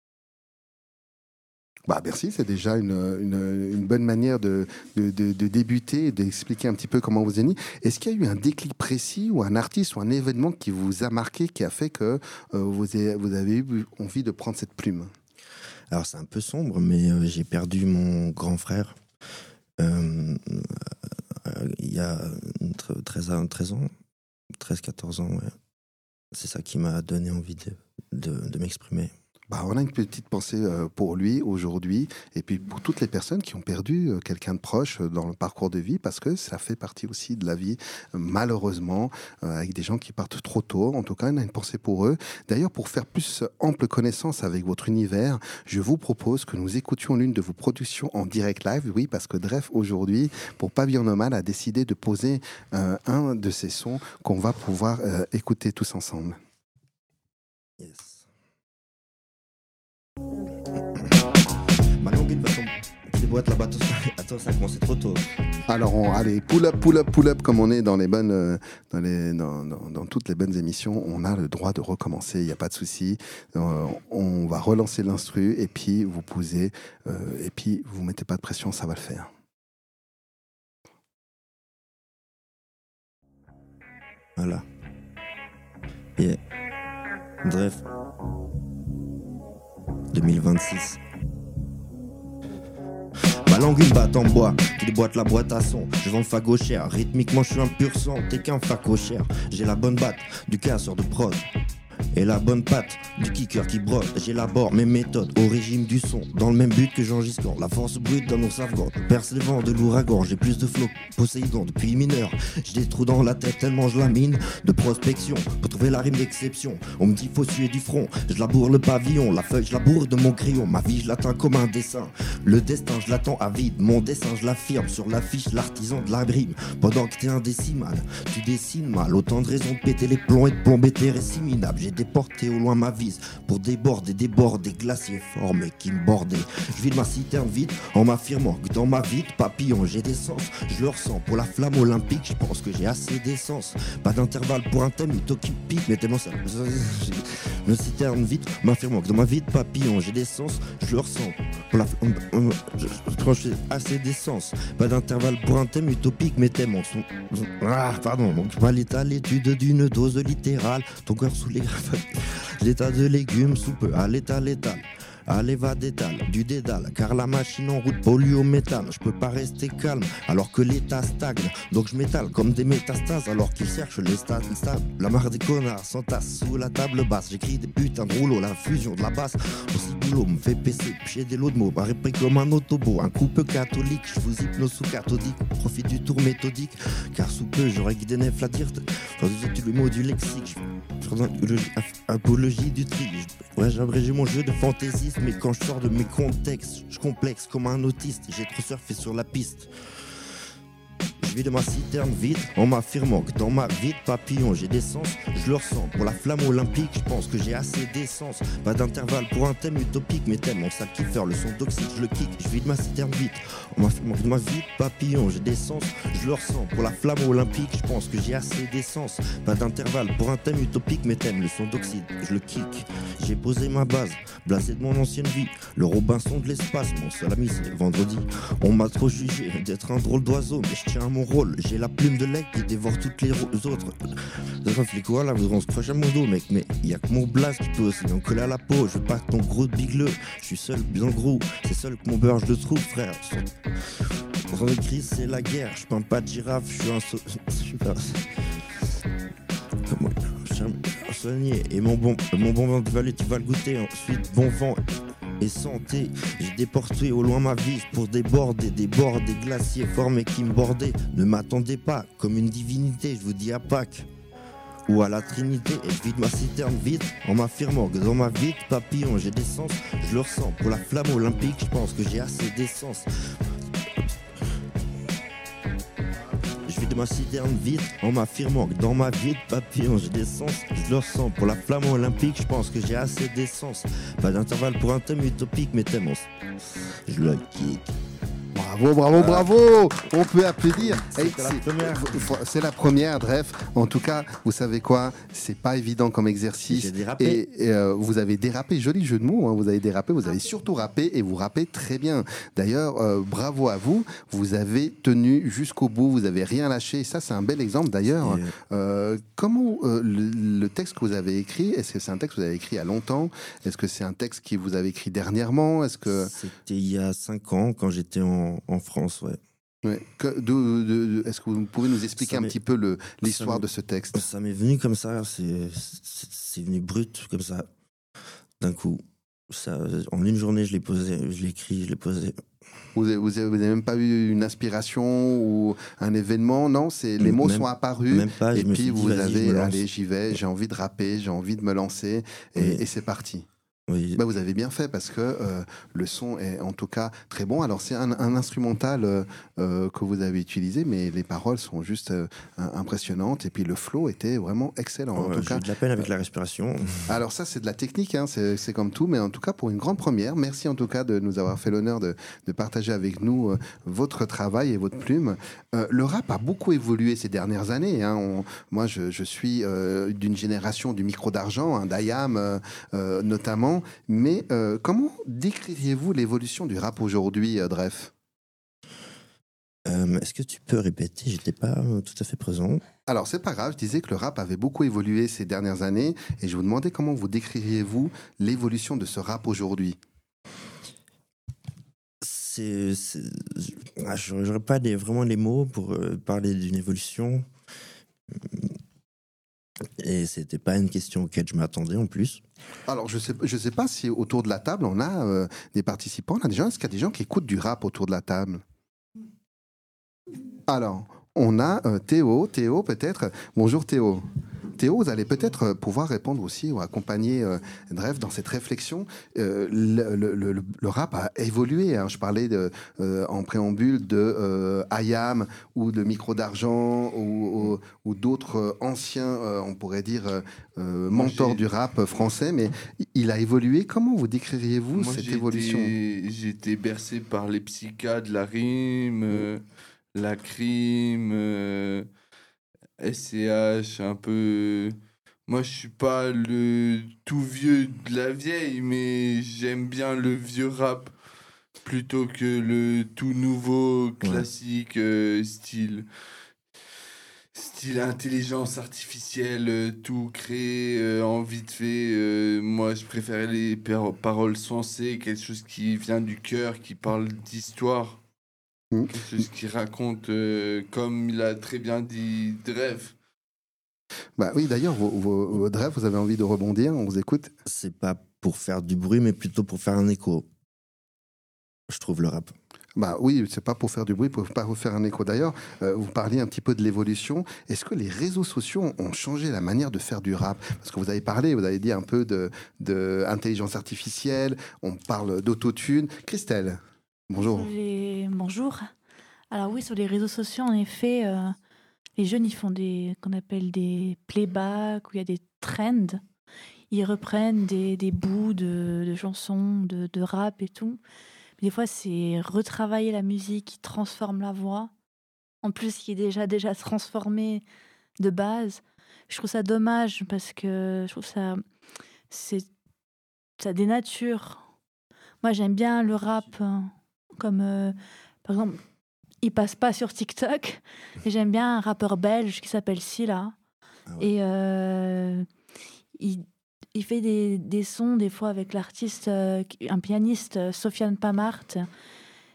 Speaker 2: Bah merci, c'est déjà une, une, une bonne manière de, de, de, de débuter et d'expliquer un petit peu comment vous êtes né. Est-ce qu'il y a eu un déclic précis ou un artiste ou un événement qui vous a marqué, qui a fait que euh, vous, avez, vous avez eu envie de prendre cette plume?
Speaker 6: Alors c'est un peu sombre, mais euh, j'ai perdu mon grand frère euh, euh, il y a treize ans, treize quatorze ans, ouais. C'est ça qui m'a donné envie de, de, de m'exprimer.
Speaker 2: Bah, on a une petite pensée pour lui aujourd'hui et puis pour toutes les personnes qui ont perdu quelqu'un de proche dans le parcours de vie, parce que ça fait partie aussi de la vie, malheureusement, avec des gens qui partent trop tôt. En tout cas, on a une pensée pour eux. D'ailleurs, pour faire plus ample connaissance avec votre univers, je vous propose que nous écoutions l'une de vos productions en direct live. Oui, parce que Dref, aujourd'hui, pour Pavillon Nomade, a décidé de poser euh, un de ces sons qu'on va pouvoir euh, écouter tous ensemble.
Speaker 6: Yes. Ma langue va tomber. Les boîtes là-bas, attends, ça a commencé trop tôt.
Speaker 2: Alors, on, allez, pull up, pull up, pull up, comme on est dans les bonnes, euh, dans, les, dans, dans, dans toutes les bonnes émissions, on a le droit de recommencer, il n'y a pas de souci. Euh, on va relancer l'instru et puis vous posez, euh, et puis vous mettez pas de pression, ça va le faire.
Speaker 6: Voilà. Et Dref. deux mille vingt-six. Ma langue une batte en bois, qui déboîte la boîte à son. Je vends le fagot cher, rythmiquement je suis un pur sang. T'es qu'un faco cher, j'ai la bonne batte du casseur de prod et la bonne patte du kicker qui brode. J'élabore mes méthodes au régime du son, dans le même but que Jean Giscard. La force brute d'un ours afghan perce les vents de l'ouragan. J'ai plus de flow que Poséidon depuis mineur. J'ai des trous dans la tête tellement je la mine de prospection pour trouver la rime d'exception. On me dit faut suer du front, je laboure le pavillon. La feuille je laboure de mon crayon, ma vie je l'atteins comme un dessin. Le destin je l'attends avide, mon dessin je l'affirme. Sur l'affiche l'artisan de la brime. Pendant que t'es un décimal, tu dessines mal. Autant de raisons de péter les plombs et de plomber tes récits minables. J'ai déporté au loin ma vise pour déborder, déborder, glaciers formés qui me bordaient. Je vide ma citerne vide en m'affirmant que dans ma vie de papillon j'ai des sens. Je le ressens pour la flamme olympique, je pense que j'ai assez d'essence. Pas d'intervalle pour un thème mytho qui pique, mettez-moi ça. Me citerne vide, m'affirmant que dans ma vie de papillon j'ai des sens. Je le ressens pour la flamme. Je pense que j'ai assez d'essence. Pas d'intervalle pour un thème utopique, mes thèmes en sont. Ah, pardon, donc pas l'état, l'étude d'une dose littérale. Ton cœur sous les l'état de légumes sous peu à l'état létal. Allez va détale, du dédale, car la machine en route pollue au métal. Je peux pas rester calme alors que l'état stagne. Donc je m'étale comme des métastases alors qu'ils cherchent les stades stables. La marre des connards s'entasse sous la table basse. J'écris des putains de rouleaux, la fusion de la basse. Aussi boulot me fait pisser, picher des lots de mots. Barré pris comme un autobo, un couple catholique. Je vous hypnose sous cathodique, profite du tour méthodique. Car sous peu j'aurais guidé nef la tire. Quand j'étudie le mot du lexique, je fais apologie du tri. Ouais, j'ai abrégé mon jeu de fantaisie. Mais quand je sors de mes contextes, je complexe comme un autiste. J'ai trop surfé sur la piste. Je vis de ma citerne vide en m'affirmant que dans ma vie de papillon j'ai des sens. Je le ressens pour la flamme olympique, je pense que j'ai assez d'essence. Pas d'intervalle pour un thème utopique, mes thèmes mon sale kiffer, le son d'oxyde je le kick. Je vis de ma citerne vide en m'affirmant que dans ma vie de papillon j'ai des sens. Je le ressens pour la flamme olympique, je pense que j'ai assez d'essence. Pas d'intervalle pour un thème utopique, mes thèmes le son d'oxyde je le kick. J'ai posé ma base, blasé de mon ancienne vie. Le Robinson de l'espace, mon seul ami c'est vendredi. On m'a trop jugé d'être un drôle d'oiseau, mais je tiens à mon rôle. J'ai la plume de l'aigle qui dévore toutes les autres. Les quoi là, on se croche à mon dos, mec. Mais y'a que mon blaze qui peut aussi en coller à la peau. Je veux pas ton gros bigleux, je suis seul bien gros. C'est seul que mon beurre je le trouve, frère. Dans le crise, c'est la guerre. Je peins pas de girafe, je suis un so... je suis pas... Comment je suis un soigné. Et mon bon, mon bon vent de vallée, tu vas le goûter. Ensuite, bon vent et santé. J'ai déporté au loin ma vie pour déborder des bords, des glaciers formés qui me bordaient. Ne m'attendez pas comme une divinité, je vous dis à Pâques ou à la Trinité. Et je vide ma citerne vite en m'affirmant que dans ma vie de papillon j'ai des sens. Je le ressens pour la flamme olympique, je pense que j'ai assez d'essence. Je vide ma citerne vite en m'affirmant que dans ma vie de papillon j'ai des sens. Je le ressens pour la flamme olympique, je pense que j'ai assez d'essence. Pas d'intervalle pour un thème utopique, mais thème on... Je le kick.
Speaker 2: Bravo, bravo, bravo. On peut applaudir.
Speaker 6: C'était
Speaker 2: Hey,
Speaker 6: la
Speaker 2: c'est-
Speaker 6: première.
Speaker 2: C'est la première, bref. En tout cas, vous savez quoi? C'est pas évident comme exercice.
Speaker 6: J'ai dérapé.
Speaker 2: Et, et, euh, vous avez dérapé, joli jeu de mots, hein. Vous avez dérapé, vous avez surtout rappé et vous rappez très bien. D'ailleurs, euh, bravo à vous. Vous avez tenu jusqu'au bout, vous avez rien lâché. Et ça, c'est un bel exemple. D'ailleurs,
Speaker 6: Et, euh,
Speaker 2: euh, comment euh, le, le texte que vous avez écrit, est-ce que c'est un texte que vous avez écrit il y a longtemps? Est-ce que c'est un texte que vous avez écrit dernièrement? Est-ce que
Speaker 6: C'était il y a cinq ans quand j'étais en, en France, ouais.
Speaker 2: Ouais. Que- de- de- de- Est-ce que vous pouvez nous expliquer
Speaker 6: Ça
Speaker 2: un
Speaker 6: m'est-
Speaker 2: petit peu le- l'histoire
Speaker 6: m'est-
Speaker 2: de ce texte?
Speaker 6: Ça m'est venu comme ça, c'est c'est- c'est venu brut comme ça, d'un coup. Ça, en une journée, je l'ai posé, je l'ai écrit, je l'ai posé.
Speaker 2: Vous avez, vous avez- vous avez même pas eu une inspiration ou un événement? Non, c'est les mots
Speaker 6: Même-
Speaker 2: sont apparus.
Speaker 6: Même pas,
Speaker 2: Et
Speaker 6: je me
Speaker 2: puis
Speaker 6: suis dit,
Speaker 2: vous
Speaker 6: vas-y, je
Speaker 2: avez,
Speaker 6: me lance.
Speaker 2: allez, j'y vais, j'ai envie de rapper, j'ai envie de me lancer, et,
Speaker 6: Oui.
Speaker 2: et c'est parti.
Speaker 6: Oui.
Speaker 2: Bah, vous avez bien fait parce que euh, le son est en tout cas très bon. Alors c'est un, un instrumental euh, euh, que vous avez utilisé, mais les paroles sont juste euh, impressionnantes et puis le flow était vraiment excellent. En
Speaker 6: Ouais,
Speaker 2: tout
Speaker 6: j'ai
Speaker 2: cas,
Speaker 6: eu de la peine avec la respiration.
Speaker 2: alors ça, c'est de la technique, hein, c'est c'est comme tout, mais en tout cas, pour une grande première, merci en tout cas de nous avoir fait l'honneur de, de partager avec nous euh, votre travail et votre plume. Euh, le rap a beaucoup évolué ces dernières années. Hein. On- moi, je, je suis euh, d'une génération du micro d'argent, hein, d'I A M euh, euh, notamment, mais euh, comment décririez-vous l'évolution du rap aujourd'hui, euh, Dref?
Speaker 6: Euh, Est-ce que tu peux répéter? J'étais pas euh, tout à fait présent.
Speaker 2: Alors, c'est pas grave, je disais que le rap avait beaucoup évolué ces dernières années, et je vous demandais comment vous décririez-vous l'évolution de ce rap aujourd'hui?
Speaker 6: C'est, c'est- ah, j'aurais pas des, vraiment les mots pour euh, parler d'une évolution. Et c'était pas une question auquel je m'attendais en plus.
Speaker 2: Alors, je sais, je sais pas si autour de la table, on a euh, des participants, on a des gens, est-ce qu'il y a des gens qui écoutent du rap autour de la table? Alors, on a euh, Théo, Théo peut-être. Bonjour Théo. Théo, vous allez peut-être pouvoir répondre aussi ou accompagner euh, Dref dans cette réflexion. Euh, le, le- le- le rap a évolué. Hein. Je parlais de, euh, en préambule de euh, I A M ou de Micro d'Argent ou, ou- ou d'autres euh, anciens, euh, on pourrait dire, euh, euh,
Speaker 7: Moi,
Speaker 2: mentors
Speaker 7: j'ai-
Speaker 2: du rap français. Mais il a évolué. Comment vous décririez-vous
Speaker 7: Moi,
Speaker 2: cette
Speaker 7: j'ai
Speaker 2: évolution?
Speaker 7: été- J'ai été bercé par les psychiatres, la rime, euh, la crime, euh, S C H, un peu. Moi, je suis pas le tout vieux de la vieille, mais j'aime bien le vieux rap plutôt que le tout nouveau classique euh, style. Style intelligence artificielle, euh, tout créé euh, en vite fait. euh, moi, je préférais les par- paroles sensées, quelque chose qui vient du cœur, qui parle d'histoire.
Speaker 2: Mm.
Speaker 7: Quelque chose qui raconte, euh, comme il a très bien dit Dref.
Speaker 2: Bah oui, d'ailleurs, vos, vos, vos Dref, vous avez envie de rebondir, on vous écoute.
Speaker 6: C'est pas pour faire du bruit, mais plutôt pour faire un écho. Je trouve le rap.
Speaker 2: Bah oui, c'est pas pour faire du bruit, pour pas vous faire un écho. D'ailleurs, euh, vous parliez un petit peu de l'évolution. Est-ce que les réseaux sociaux ont changé la manière de faire du rap? Parce que vous avez parlé, vous avez dit un peu de, de intelligence artificielle, on parle d'autotune. Christelle, bonjour.
Speaker 8: Sur les- Bonjour. Alors oui, sur les réseaux sociaux, en effet, euh, les jeunes, ils font des qu'on appelle des playbacks, où il y a des trends. Ils reprennent des, des bouts de, de chansons, de, de rap et tout. Mais des fois, c'est retravailler la musique qui transforme la voix. En plus, qui est déjà, déjà transformée de base. Je trouve ça dommage parce que je trouve ça... C'est, ça dénature. Moi, j'aime bien le rap, hein, comme... euh, par exemple, il passe pas sur TikTok. Et j'aime bien un rappeur belge qui s'appelle Silla.
Speaker 6: Ah ouais.
Speaker 8: Et euh, il, il fait des, des sons, des fois, avec l'artiste, euh, qui- un pianiste, euh, Sofiane Pamart.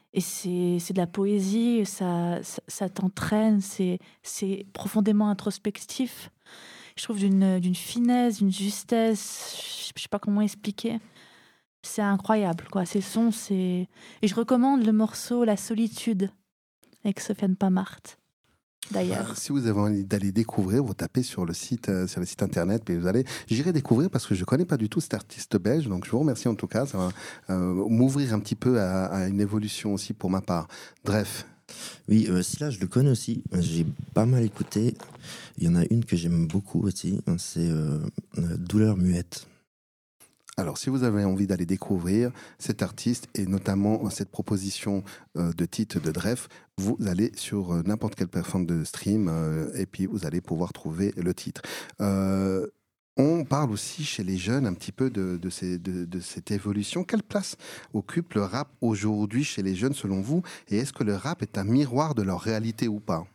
Speaker 8: Et c'est, c'est de la poésie, ça, ça, ça t'entraîne, c'est, c'est profondément introspectif. Je trouve d'une, d'une finesse, d'une justesse, je sais pas comment expliquer. C'est incroyable, quoi. Ces sons, c'est... Et je recommande le morceau La Solitude, avec Sofiane Pamart, d'ailleurs.
Speaker 2: Euh, si vous avez envie d'aller découvrir, vous tapez sur le site, euh, sur le site internet, puis vous allez. J'irai découvrir parce que je connais pas du tout cet artiste belge, donc je vous remercie en tout cas. Ça va euh, m'ouvrir un petit peu à, à une évolution aussi pour ma part. Bref.
Speaker 6: Oui, euh, celui-là, je le connais aussi. J'ai pas mal écouté. Il y en a une que j'aime beaucoup aussi. C'est euh, euh, Douleur muette.
Speaker 2: Alors, si vous avez envie d'aller découvrir cet artiste et notamment cette proposition euh, de titre de Dref, vous allez sur euh, n'importe quelle plateforme de stream euh, et puis vous allez pouvoir trouver le titre. Euh, on parle aussi chez les jeunes un petit peu de, de, ces, de, de cette évolution. Quelle place occupe le rap aujourd'hui chez les jeunes selon vous? Et est-ce que le rap est un miroir de leur réalité ou pas?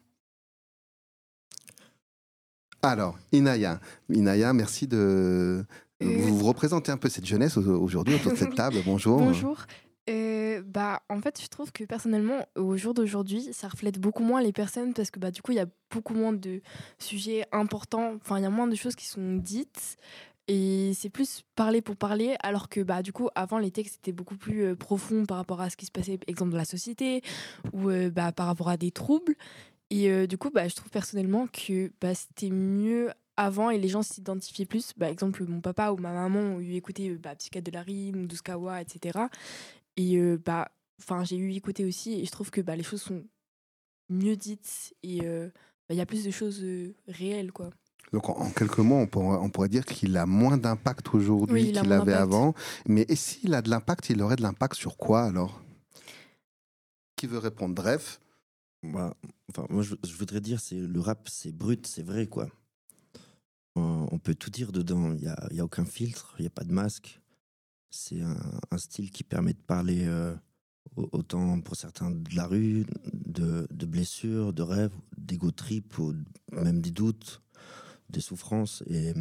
Speaker 2: Alors, Inaya, Inaya, merci de... Vous vous représentez un peu cette jeunesse aujourd'hui autour de cette table. Bonjour.
Speaker 9: Bonjour. Euh, bah, en fait, je trouve que personnellement, au jour d'aujourd'hui, ça reflète beaucoup moins les personnes parce que bah, du coup, il y a beaucoup moins de sujets importants. Enfin, il y a moins de choses qui sont dites et c'est plus parler pour parler. Alors que bah, du coup, avant, les textes étaient beaucoup plus euh, profonds par rapport à ce qui se passait, exemple, dans la société ou euh, bah, par rapport à des troubles. Et euh, du coup, bah, je trouve personnellement que bah, c'était mieux avant et les gens s'identifiaient plus. Par bah, exemple, mon papa ou ma maman ont eu écouté euh, bah, Psychiatre de la Rime, Douskawa, et cetera. Et euh, bah, j'ai eu écouté aussi et je trouve que bah, les choses sont mieux dites et il euh, bah, y a plus de choses euh, réelles, quoi.
Speaker 2: Donc en, en quelques mots, on pourrait, on pourrait dire qu'il a moins d'impact aujourd'hui
Speaker 9: oui,
Speaker 2: qu'il avait avant. Mais et s'il a de l'impact, il aurait de l'impact sur quoi alors? Qui veut répondre? Bref.
Speaker 6: Bah, enfin, moi, je, je voudrais dire, c'est le rap, c'est brut, c'est vrai, quoi. On, on peut tout dire dedans. Il n'y a, y a aucun filtre, il n'y a pas de masque. C'est un, un style qui permet de parler euh, autant pour certains de la rue, de, de blessures, de rêves, d'ego trip, ou même des doutes, des souffrances. Et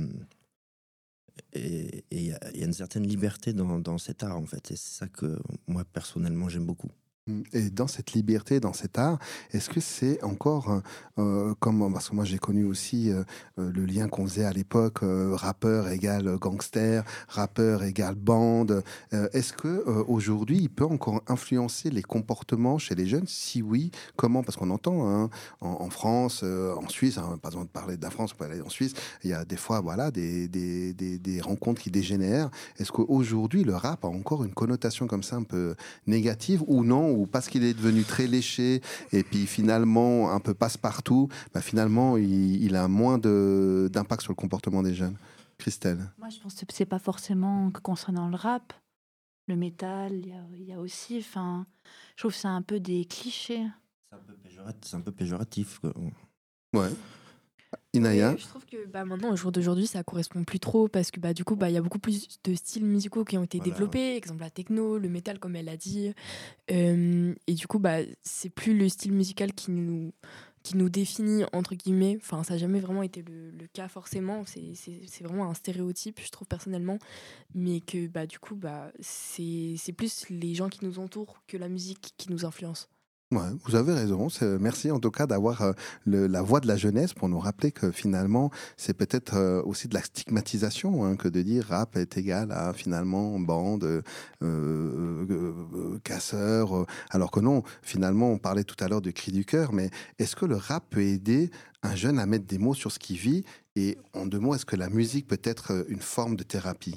Speaker 6: il y, y a une certaine liberté dans, dans cet art, en fait. Et c'est ça que moi, personnellement, j'aime beaucoup.
Speaker 2: Et dans cette liberté, dans cet art, est-ce que c'est encore euh, comme parce que moi j'ai connu aussi euh, le lien qu'on faisait à l'époque, euh, rappeur égale gangster, rappeur égale bande. Euh, est-ce que euh, aujourd'hui il peut encore influencer les comportements chez les jeunes? Si oui, comment? Parce qu'on entend hein, en, en France, euh, en Suisse, hein, pas besoin de parler de la France, on peut aller en Suisse. Il y a des fois voilà des des, des, des rencontres qui dégénèrent. Est-ce qu'aujourd'hui le rap a encore une connotation comme ça un peu négative ou non? Ou parce qu'il est devenu très léché et puis finalement un peu passe-partout, bah finalement il, il a moins de, d'impact sur le comportement des jeunes. Christelle?
Speaker 8: Moi je pense que c'est pas forcément que concernant le rap. Le métal, il y a, il y a aussi, enfin, je trouve que c'est un peu des clichés.
Speaker 6: C'est un peu péjoratif. C'est un peu péjoratif quoi.
Speaker 2: Ouais. Inaya?
Speaker 9: Oui, je trouve que bah, maintenant, au jour d'aujourd'hui, ça correspond plus trop parce que bah, du coup, bah, y a beaucoup plus de styles musicaux qui ont été
Speaker 6: Voilà.
Speaker 9: développés, exemple la techno, le métal, comme elle a dit. Euh, et du coup, bah, c'est plus le style musical qui nous, qui nous définit, entre guillemets. Enfin, ça n'a jamais vraiment été le, le cas, forcément. C'est, c'est, c'est vraiment un stéréotype, je trouve, personnellement. Mais que bah, du coup, bah, c'est, c'est plus les gens qui nous entourent que la musique qui nous influence.
Speaker 2: Ouais, vous avez raison. C'est, merci en tout cas d'avoir euh, le, la voix de la jeunesse pour nous rappeler que finalement, c'est peut-être euh, aussi de la stigmatisation hein, que de dire rap est égal à finalement bande, euh, euh, euh, casseur. Euh, alors que non, finalement, on parlait tout à l'heure de cri du cœur, mais est-ce que le rap peut aider un jeune à mettre des mots sur ce qu'il vit? Et en deux mots, est-ce que la musique peut être une forme de thérapie?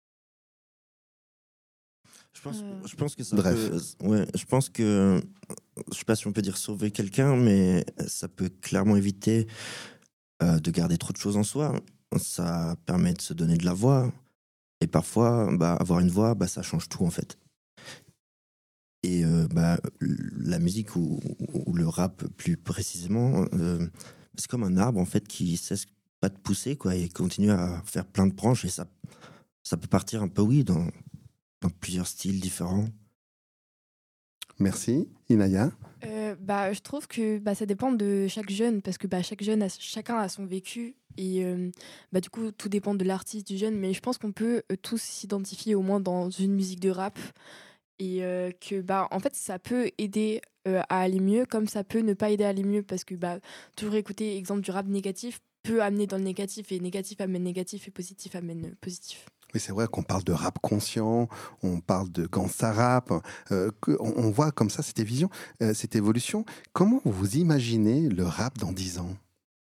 Speaker 6: Je pense,
Speaker 8: Euh.
Speaker 6: je pense que ça
Speaker 2: Bref.
Speaker 6: peut, ouais, je pense que, je sais pas si on peut dire sauver quelqu'un, mais ça peut clairement éviter euh, de garder trop de choses en soi. Ça permet de se donner de la voix. Et parfois, bah, avoir une voix, bah, ça change tout en fait. Et euh, bah, la musique ou, ou le rap plus précisément, euh, c'est comme un arbre en fait qui cesse pas de pousser quoi, et continue à faire plein de branches. Et ça, ça peut partir un peu, oui, dans dans plusieurs styles différents.
Speaker 2: Merci. Inaya?
Speaker 9: Euh, bah, je trouve que bah, ça dépend de chaque jeune, parce que bah, chaque jeune a, chacun a son vécu, et euh, bah, du coup, tout dépend de l'artiste, du jeune, mais je pense qu'on peut euh, tous s'identifier au moins dans une musique de rap, et euh, que bah en fait ça peut aider euh, à aller mieux comme ça peut ne pas aider à aller mieux parce que bah toujours écouter exemple du rap négatif peut amener dans le négatif et négatif amène négatif et positif amène positif.
Speaker 2: Oui, c'est vrai qu'on parle de rap conscient, on parle de gangsta rap, euh, que- on, on voit comme ça cette vision, euh, cette évolution. Comment vous imaginez le rap dans dix ans?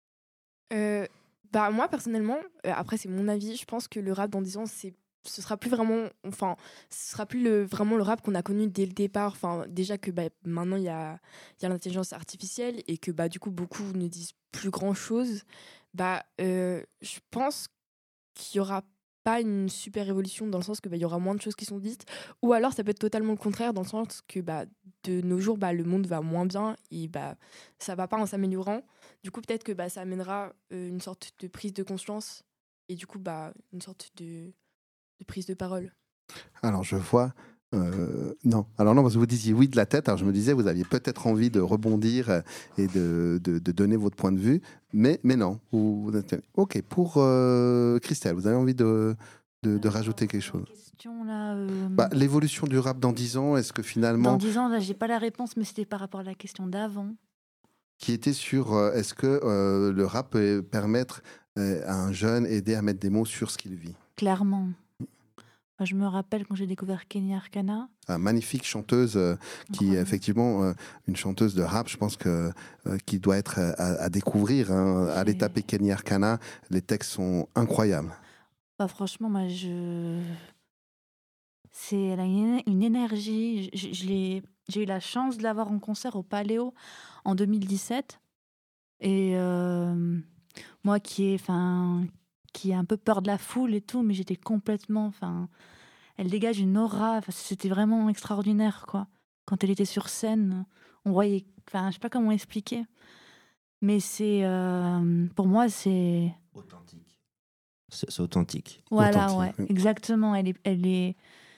Speaker 9: Euh, bah moi personnellement, euh, après c'est mon avis, je pense que le rap dans dix ans c'est ce sera plus vraiment enfin ce sera plus le, vraiment le rap qu'on a connu dès le départ, enfin déjà que bah, maintenant il y a il y a l'intelligence artificielle et que bah du coup beaucoup ne disent plus grand chose. Bah euh, je pense qu'il y aura pas une super évolution dans le sens que bah il y aura moins de choses qui sont dites ou alors ça peut être totalement le contraire dans le sens que bah de nos jours bah le monde va moins bien et bah ça va pas en s'améliorant. Du coup peut-être que bah ça amènera euh, une sorte de prise de conscience et du coup bah une sorte de de prise de parole.
Speaker 2: Alors, je vois. euh, non, alors non, parce que vous disiez oui de la tête. Alors, je me disais, vous aviez peut-être envie de rebondir euh, et de, de, de donner votre point de vue, mais, mais non. Vous, vous êtes- Ok, pour euh, Christelle, vous avez envie de, de, de rajouter quelque chose?
Speaker 8: Question, là, euh,
Speaker 2: Bah, l'évolution du rap dans dix ans, est-ce que
Speaker 8: dans
Speaker 2: finalement,
Speaker 8: dix ans, là, j'ai pas la réponse, mais c'était par rapport à la question d'avant.
Speaker 2: qui était sur, euh, est-ce que euh, le rap peut permettre euh, à un jeune, aider à mettre des mots sur ce qu'il vit?
Speaker 8: Clairement. Moi, je me rappelle quand j'ai découvert Kenny Arcana.
Speaker 2: Ah, magnifique chanteuse euh, qui est
Speaker 8: Incroyable.
Speaker 2: effectivement euh, une chanteuse de rap, je pense que euh, qui doit être euh, à, à découvrir. Hein. Allez
Speaker 8: J'ai-
Speaker 2: taper Kenny Arcana, les textes sont incroyables.
Speaker 8: Bah, franchement, moi, je. C'est, elle a une, une énergie. Je, je l'ai- j'ai eu la chance de la voir en concert au Paléo en deux mille dix-sept. Et euh, moi qui ai, enfin, qui ai un peu peur de la foule et tout, mais j'étais complètement. Enfin, elle dégage une aura. Enfin, c'était vraiment extraordinaire, quoi. Quand elle était sur scène, on voyait. Enfin, je sais pas comment expliquer. Mais c'est. euh, pour moi, c'est.
Speaker 6: Authentique. C'est c'est authentique.
Speaker 8: Voilà,
Speaker 2: Authentique,
Speaker 8: ouais,
Speaker 2: oui.
Speaker 8: exactement. Elle est, elle est.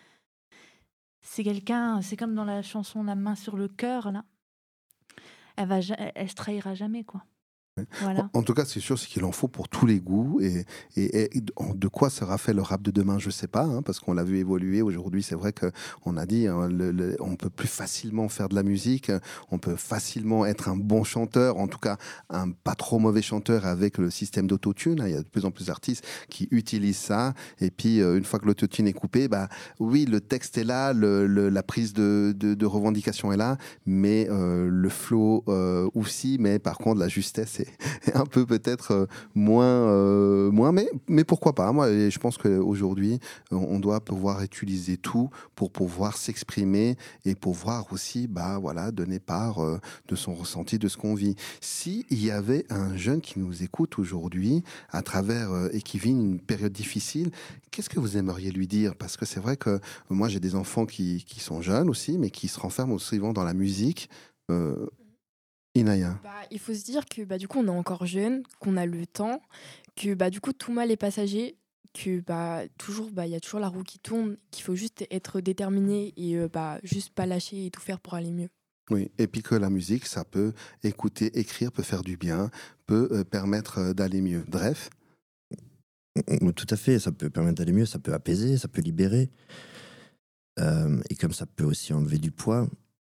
Speaker 8: C'est quelqu'un. C'est comme dans la chanson La main sur le cœur, là. Elle va, ja- elle, elle se trahira jamais, quoi. Voilà.
Speaker 2: En tout cas, c'est sûr, c'est qu'il en faut pour tous les goûts. Et, et- et de quoi sera fait le rap de demain, je ne sais pas, hein, parce qu'on l'a vu évoluer. Aujourd'hui, c'est vrai qu'on a dit, hein, le, le- on peut plus facilement faire de la musique, on peut facilement être un bon chanteur, en tout cas un pas trop mauvais chanteur avec le système d'autotune. Hein. Il y a de plus en plus d'artistes qui utilisent ça. Et puis, euh, une fois que l'autotune est coupé, bah, oui, le texte est là, le, le- la prise de, de, de revendication est là, mais euh, le flow euh, aussi, mais par contre, la justesse est un peu peut-être euh, moins, euh, moins mais, mais pourquoi pas. Moi, je pense qu'aujourd'hui, on doit pouvoir utiliser tout pour pouvoir s'exprimer et pouvoir aussi bah, voilà, donner part euh, de son ressenti, de ce qu'on vit. S'il y avait un jeune qui nous écoute aujourd'hui à travers euh, et qui vit une période difficile, qu'est-ce que vous aimeriez lui dire? Parce que c'est vrai que moi, j'ai des enfants qui, qui sont jeunes aussi, mais qui se renferment souvent dans la musique. Euh, Inaya.
Speaker 9: Bah, il faut se dire que bah, du coup on est encore jeune, qu'on a le temps, que bah, du coup tout mal est passager, que bah, toujours bah, y a toujours la roue qui tourne, qu'il faut juste être déterminé et euh, bah, juste pas lâcher et tout faire pour aller mieux.
Speaker 2: Oui, et puis que la musique, ça peut écouter, écrire, peut faire du bien, peut euh, permettre euh, d'aller mieux. Bref.
Speaker 6: Tout à fait, ça peut permettre d'aller mieux, ça peut apaiser, ça peut libérer. Euh, et comme ça peut aussi enlever du poids.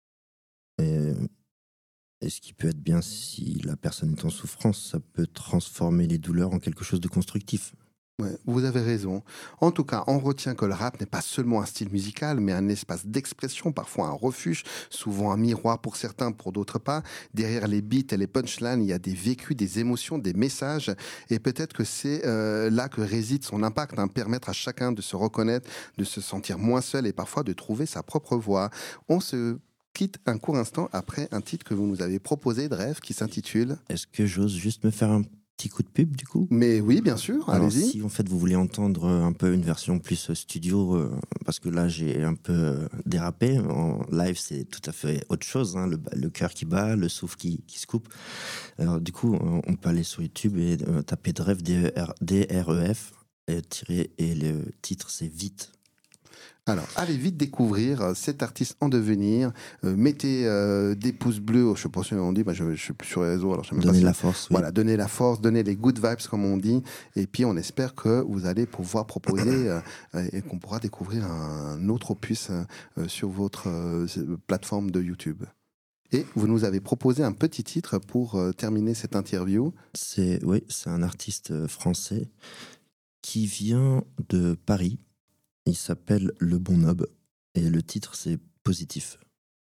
Speaker 6: Et, et ce qui peut être bien si la personne est en souffrance, ça peut transformer les douleurs en quelque chose de constructif.
Speaker 2: Ouais, vous avez raison. En tout cas, on retient que le rap n'est pas seulement un style musical, mais un espace d'expression, parfois un refuge, souvent un miroir pour certains, pour d'autres pas. Derrière les beats et les punchlines, il y a des vécus, des émotions, des messages. Et peut-être que c'est euh, là que réside son impact, hein, permettre à chacun de se reconnaître, de se sentir moins seul et parfois de trouver sa propre voix. On se quitte un court instant après un titre que vous nous avez proposé, Dref, qui s'intitule...
Speaker 6: Est-ce que j'ose juste me faire un petit coup de pub du coup?
Speaker 2: Mais oui, bien sûr,
Speaker 6: Alors,
Speaker 2: allez-y.
Speaker 6: si en fait vous voulez entendre un peu une version plus studio, euh, parce que là j'ai un peu euh, dérapé, en live c'est tout à fait autre chose, hein, le, le cœur qui bat, le souffle qui, qui se coupe. Alors du coup euh, on peut aller sur YouTube et euh, taper Dref, D R E F, et, tirer, et le titre c'est Vite.
Speaker 2: Alors, allez vite découvrir euh, cet artiste en devenir. Euh, mettez euh, des pouces bleus. Je ne sais pas si on dit, bah, je ne suis plus sur les réseaux. Alors je sais même
Speaker 6: Donner
Speaker 2: pas si-
Speaker 6: la force. Oui.
Speaker 2: Voilà, donner la force, donner les good vibes, comme on dit. Et puis, on espère que vous allez pouvoir proposer euh, et qu'on pourra découvrir un autre opus euh, sur votre euh, plateforme de YouTube. Et vous nous avez proposé un petit titre pour euh, terminer cette interview.
Speaker 6: C'est, oui, c'est un artiste français qui vient de Paris. Il s'appelle Le Bon Nob et le titre c'est Positif.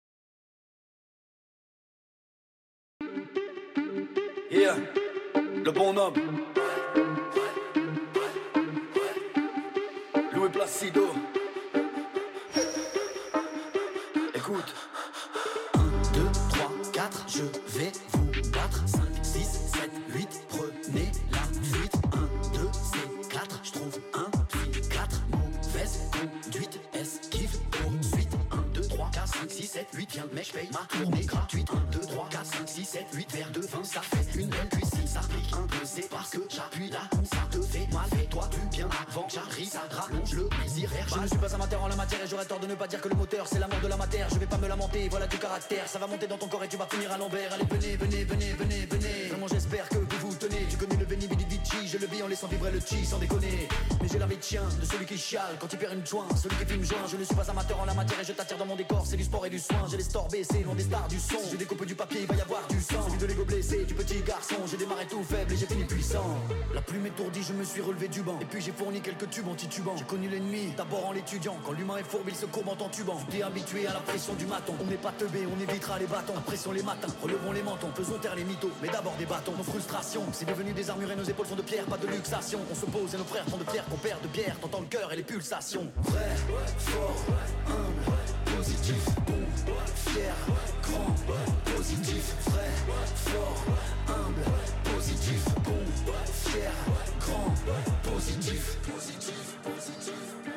Speaker 10: Yeah, le bon homme. Louis Placido. Écoute. un, deux, trois, quatre, je vais vous battre. cinq, six, sept, huit, prenez la fuite. un, deux, c'est quatre, je trouve un quatre, mauvaise conduite, esquive, poursuite. un, deux, trois, quatre, cinq, six, sept, huit, viens mec, je paye ma tournée gratuite. un, deux, trois, quatre, cinq, six, sept, huit, vers de vin, ça fait une belle cuisse. Si ça pique un peu, c'est parce que j'appuie là, ça te fait mal. Fais-toi du bien avant que j'arrive, ça rallonge le plaisir. Je ne suis pas amateur en la matière et j'aurais tort de ne pas dire que le moteur c'est l'amour de la matière. Je vais pas me lamenter, voilà du caractère. Ça va monter dans ton corps et tu vas finir à l'envers. Allez, venez, venez, venez, venez, venez. Vraiment, j'espère que vous vous tenez. Tu connais le Benny Bidi Vici, je le vis en laissant vibrer le chi sans déconner. Mais j'ai la vie de chien de celui qui chiale quand il perd une joint, celui qui filme joint. Je ne suis pas amateur en la matière et je t'attire dans mon décor. C'est du sport et du soin. J'ai les stores baissés, loin des stars du son. Je découpe du papier, il va y avoir du sang. Celui de l'ego blessé, du petit garçon. J'ai démarré tout faible et j'ai fini puissant. La plume étourdie, je me suis relevé du banc. Et puis j'ai fourni quelques tubes anti-tubants. J'ai connu l'ennemi, d'abord en l'étudiant. Quand l'humain est fourbe, il se courbe en t'entubant. Tu t'es habitué à la pression du maton. On n'est pas teubé, on évitera les bâtons. Pression les matins, relevons les mentons. Faisons taire les mythos, mais d'abord des bâtons. Nos frustrations, c'est devenu des armures et nos épaules sont de pierre, pas de luxation. On se pose et nos frères font de pierre qu'on perd de bière. T'entends le cœur et les pulsations. Vrai, fort, humble, positif, bon, fier, grand, positif. Vrai, fort, humble, positif, bon, fier, grand, positif, positif, positif,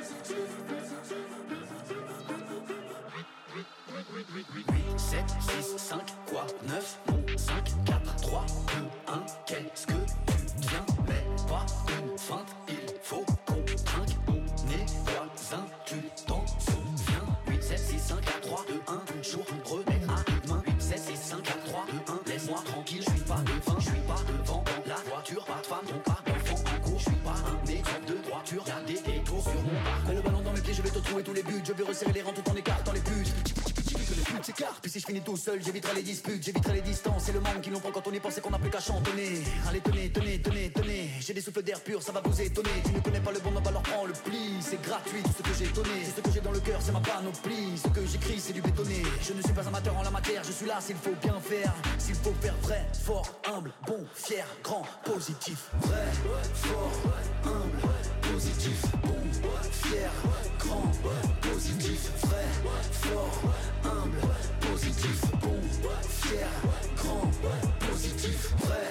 Speaker 10: huit, sept, six, cinq, quoi, neuf, cinq, quatre, trois, deux, un, qu'est-ce que tu deviens? Mais pas une feinte, il faut qu'on trinque, on est voisins, tu t'en souviens? huit, sept, six, cinq, quatre, trois, deux, un, jour, remettre à demain. huit, sept, six, cinq, quatre, trois, deux, un, laisse-moi tranquille, je suis pas devant, je suis pas devant, dans la voiture, pas de femme, non pas d'enfant en cours, je suis pas un exemple de droiture, y'a des détours sur mon parcours. Mets le ballon dans mes pieds, je vais te trouver tous les buts, je vais resserrer les rangs tout en écartant les buts. Que les putes s'écartent, puis si je finis tout seul, j'éviterai les disputes, j'éviterai les distances et le manque qui l'ont pas quand on y pensait qu'on n'a plus qu'à chantonner. Allez, tenez, tenez, tenez, tenez, j'ai des souffles d'air pur, ça va vous étonner. Tu ne connais pas le bon homme, alors prends le pli, c'est gratuit, tout ce que j'ai donné, c'est ce que j'ai dans le cœur, c'est ma panoplie, ce que j'écris, c'est du bétonné. Je ne suis pas amateur en la matière, je suis là s'il faut bien faire, s'il faut faire vrai, fort, humble, bon, fier, grand, positif. Vrai, fort, humble, positif, bon, fier, grand, positif. Vrai, fort, humble, positif, bon, fier, grand, positif, vrai,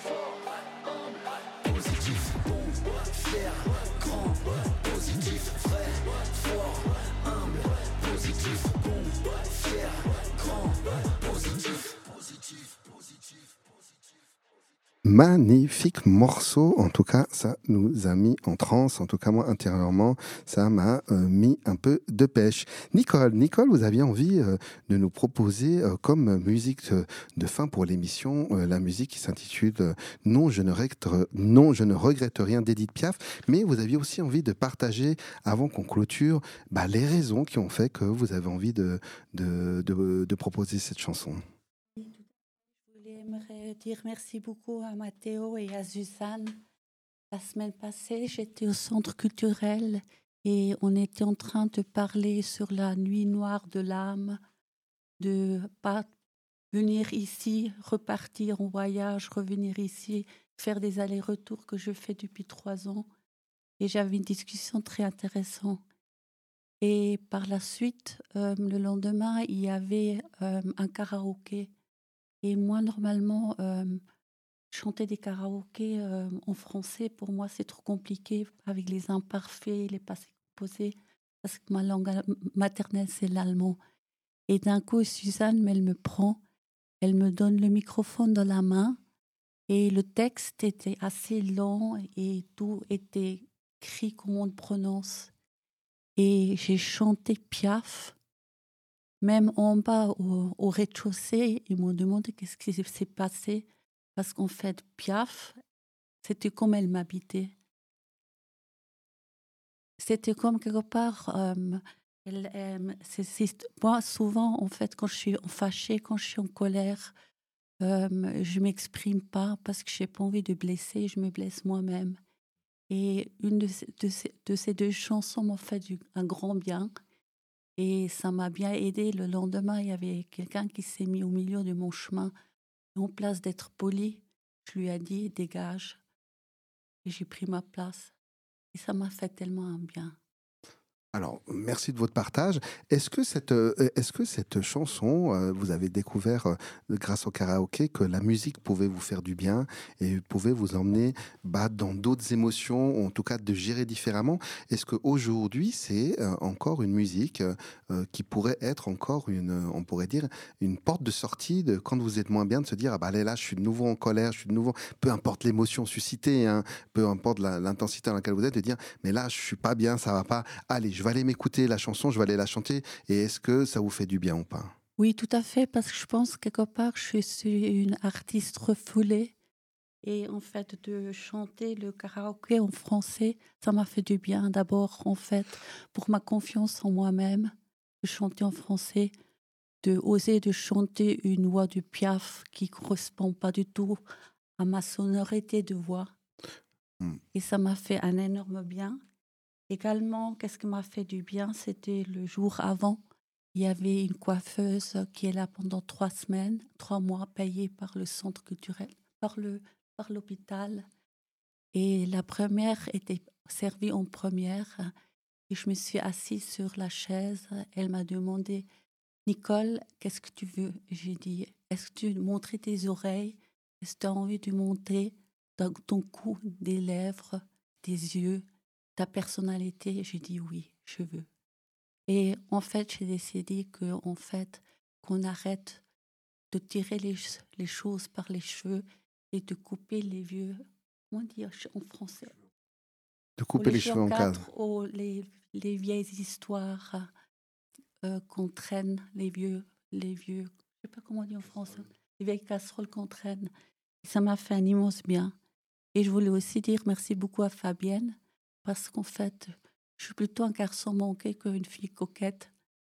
Speaker 10: positif, bon, fier, grand, positif, vrai, fort, humble, positif, bon, fier, grand, positif, positif, positif.
Speaker 2: Magnifique morceau, en tout cas ça nous a mis en transe, en tout cas moi intérieurement ça m'a euh, mis un peu de pêche. Nicole, Nicole, vous aviez envie euh, de nous proposer euh, comme musique de, de fin pour l'émission euh, la musique qui s'intitule euh, Non je ne regrette, non je ne regrette rien d'Edith Piaf, mais vous aviez aussi envie de partager avant qu'on clôture bah, les raisons qui ont fait que vous avez envie de, de, de, de proposer cette chanson.
Speaker 11: J'aimerais dire merci beaucoup à Mathéo et à Suzanne. La semaine passée, j'étais au centre culturel et on était en train de parler sur la nuit noire de l'âme, de pas venir ici, repartir en voyage, revenir ici, faire des allers-retours que je fais depuis trois ans. Et j'avais une discussion très intéressante. Et par la suite, euh, le lendemain, il y avait euh, un karaoké. Et moi, normalement, euh, chanter des karaokés euh, en français, pour moi, c'est trop compliqué avec les imparfaits, les passés composés, parce que ma langue maternelle, c'est l'allemand. Et d'un coup, Suzanne, elle me prend, elle me donne le microphone dans la main, et le texte était assez lent et tout était écrit comme on le prononce. Et j'ai chanté Piaf. Même en bas, au, au rez-de-chaussée, ils m'ont demandé qu'est-ce qui s'est passé. Parce qu'en fait, Piaf, c'était comme elle m'habitait. C'était comme quelque part... Euh, elle, euh, c'est, c'est, moi, souvent, en fait, quand je suis fâchée, quand je suis en colère, euh, je ne m'exprime pas parce que je n'ai pas envie de blesser, je me blesse moi-même. Et une de ces, de ces, de ces deux chansons m'a fait du, un grand bien. Et ça m'a bien aidé. Le lendemain, il y avait quelqu'un qui s'est mis au milieu de mon chemin. Et en place d'être poli, je lui ai dit « dégage ». Et j'ai pris ma place. Et ça m'a fait tellement un bien.
Speaker 2: Alors, merci de votre partage. Est-ce que cette, euh, est-ce que cette chanson, euh, vous avez découvert, euh, grâce au karaoké, que la musique pouvait vous faire du bien et pouvait vous emmener bah, dans d'autres émotions, ou en tout cas de gérer différemment? Est-ce qu'aujourd'hui, c'est euh, encore une musique euh, qui pourrait être encore une, on pourrait dire, une porte de sortie de quand vous êtes moins bien, de se dire, ah bah allez, là, je suis de nouveau en colère, je suis de nouveau, peu importe l'émotion suscitée, hein, peu importe la, l'intensité dans laquelle vous êtes, de dire, mais là, je suis pas bien, ça va pas, allez, je vais aller m'écouter la chanson, je vais aller la chanter. Et est-ce que ça vous fait du bien ou pas?
Speaker 11: Oui, tout à fait, parce que je pense quelque part que je suis une artiste refoulée. Et en fait, de chanter le karaoké en français, ça m'a fait du bien. D'abord, en fait, pour ma confiance en moi-même, de chanter en français, de oser de chanter une voix de Piaf qui ne correspond pas du tout à ma sonorité de voix. Mm. Et ça m'a fait un énorme bien. Également, qu'est-ce qui m'a fait du bien? C'était le jour avant. Il y avait une coiffeuse qui est là pendant trois semaines, trois mois, payée par le centre culturel, par, le, par l'hôpital. Et la première était servie en première. Et je me suis assise sur la chaise. Elle m'a demandé, Nicole, qu'est-ce que tu veux? J'ai dit, est-ce que tu veux montrer tes oreilles? Est-ce que tu as envie de montrer ton cou, des lèvres, des yeux, ta personnalité? J'ai dit oui, je veux. Et en fait, j'ai décidé que, en fait, qu'on arrête de tirer les, les choses par les cheveux et de couper les vieux, comment dire en français?
Speaker 2: De couper les, les cheveux en quatre.
Speaker 11: Ou les, les vieilles histoires euh, qu'on traîne, les vieux, les vieux, je ne sais pas comment dire en français, les vieilles casseroles qu'on traîne. Et ça m'a fait un immense bien. Et je voulais aussi dire merci beaucoup à Fabienne, parce qu'en fait, je suis plutôt un garçon manqué qu'une fille coquette.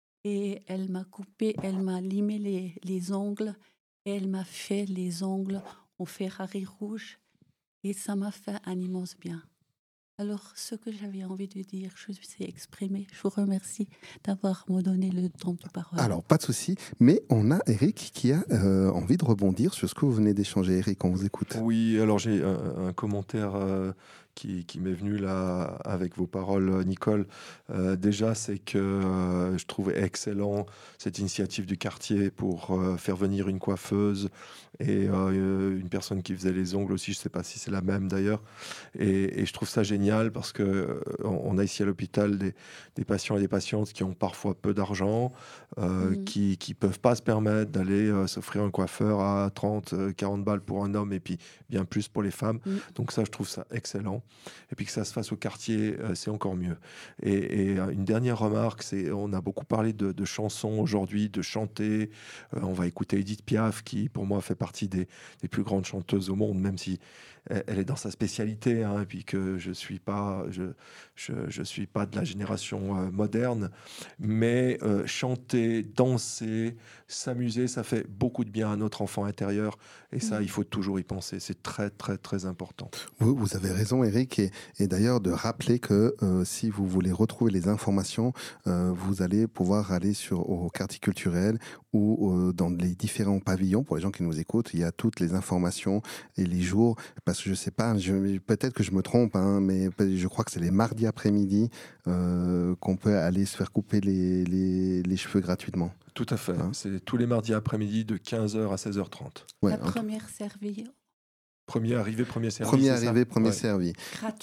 Speaker 11: Et elle m'a coupé, elle m'a limé les, les ongles, et elle m'a fait les ongles en Ferrari rouge. Et ça m'a fait un immense bien. Alors, ce que j'avais envie de dire, je me suis exprimée. Je vous remercie d'avoir me donné le temps de parole.
Speaker 2: Alors, pas de souci, mais on a Eric qui a euh, envie de rebondir sur ce que vous venez d'échanger. Eric, on vous écoute.
Speaker 3: Oui, alors j'ai un, un commentaire euh, qui, qui m'est venu là avec vos paroles, Nicole. Euh, déjà, c'est que euh, je trouvais excellent cette initiative du quartier pour euh, faire venir une coiffeuse et euh, une personne qui faisait les ongles aussi. Je ne sais pas si c'est la même d'ailleurs. Et, et je trouve ça génial parce que euh, on a ici à l'hôpital des, des patients et des patientes qui ont parfois peu d'argent, euh, mmh. qui qui peuvent pas se permettre d'aller euh, s'offrir un coiffeur à trente, quarante balles pour un homme et puis bien plus pour les femmes. Mmh. Donc ça, je trouve ça excellent. Et puis que ça se fasse au quartier, euh, c'est encore mieux. Et, et une dernière remarque, c'est on a beaucoup parlé de, de chansons aujourd'hui, de chanter. Euh, on va écouter Edith Piaf, qui pour moi fait partie des, des plus grandes chanteuses au monde, même si elle est dans sa spécialité, hein, et puis que je suis pas, je, je, je suis pas de la génération euh, moderne, mais euh, chanter, danser, s'amuser, ça fait beaucoup de bien à notre enfant intérieur, et ça, mmh. il faut toujours y penser. C'est très, très, très important.
Speaker 2: Vous, vous avez raison, Eric, et, et d'ailleurs de rappeler que euh, si vous voulez retrouver les informations, euh, vous allez pouvoir aller sur au quartier culturel ou euh, dans les différents pavillons. Pour les gens qui nous écoutent, il y a toutes les informations et les jours. Parce que je sais pas, je, peut-être que je me trompe, hein, mais je crois que c'est les mardis après-midi euh, qu'on peut aller se faire couper les, les, les cheveux gratuitement.
Speaker 3: Tout à fait. Hein, c'est tous les mardis après-midi de quinze heures à seize heures trente.
Speaker 11: Ouais, La première servie.
Speaker 3: Premier arrivé, premier servi.
Speaker 2: Premier arrivé, premier ouais. servi.
Speaker 11: Gratuit.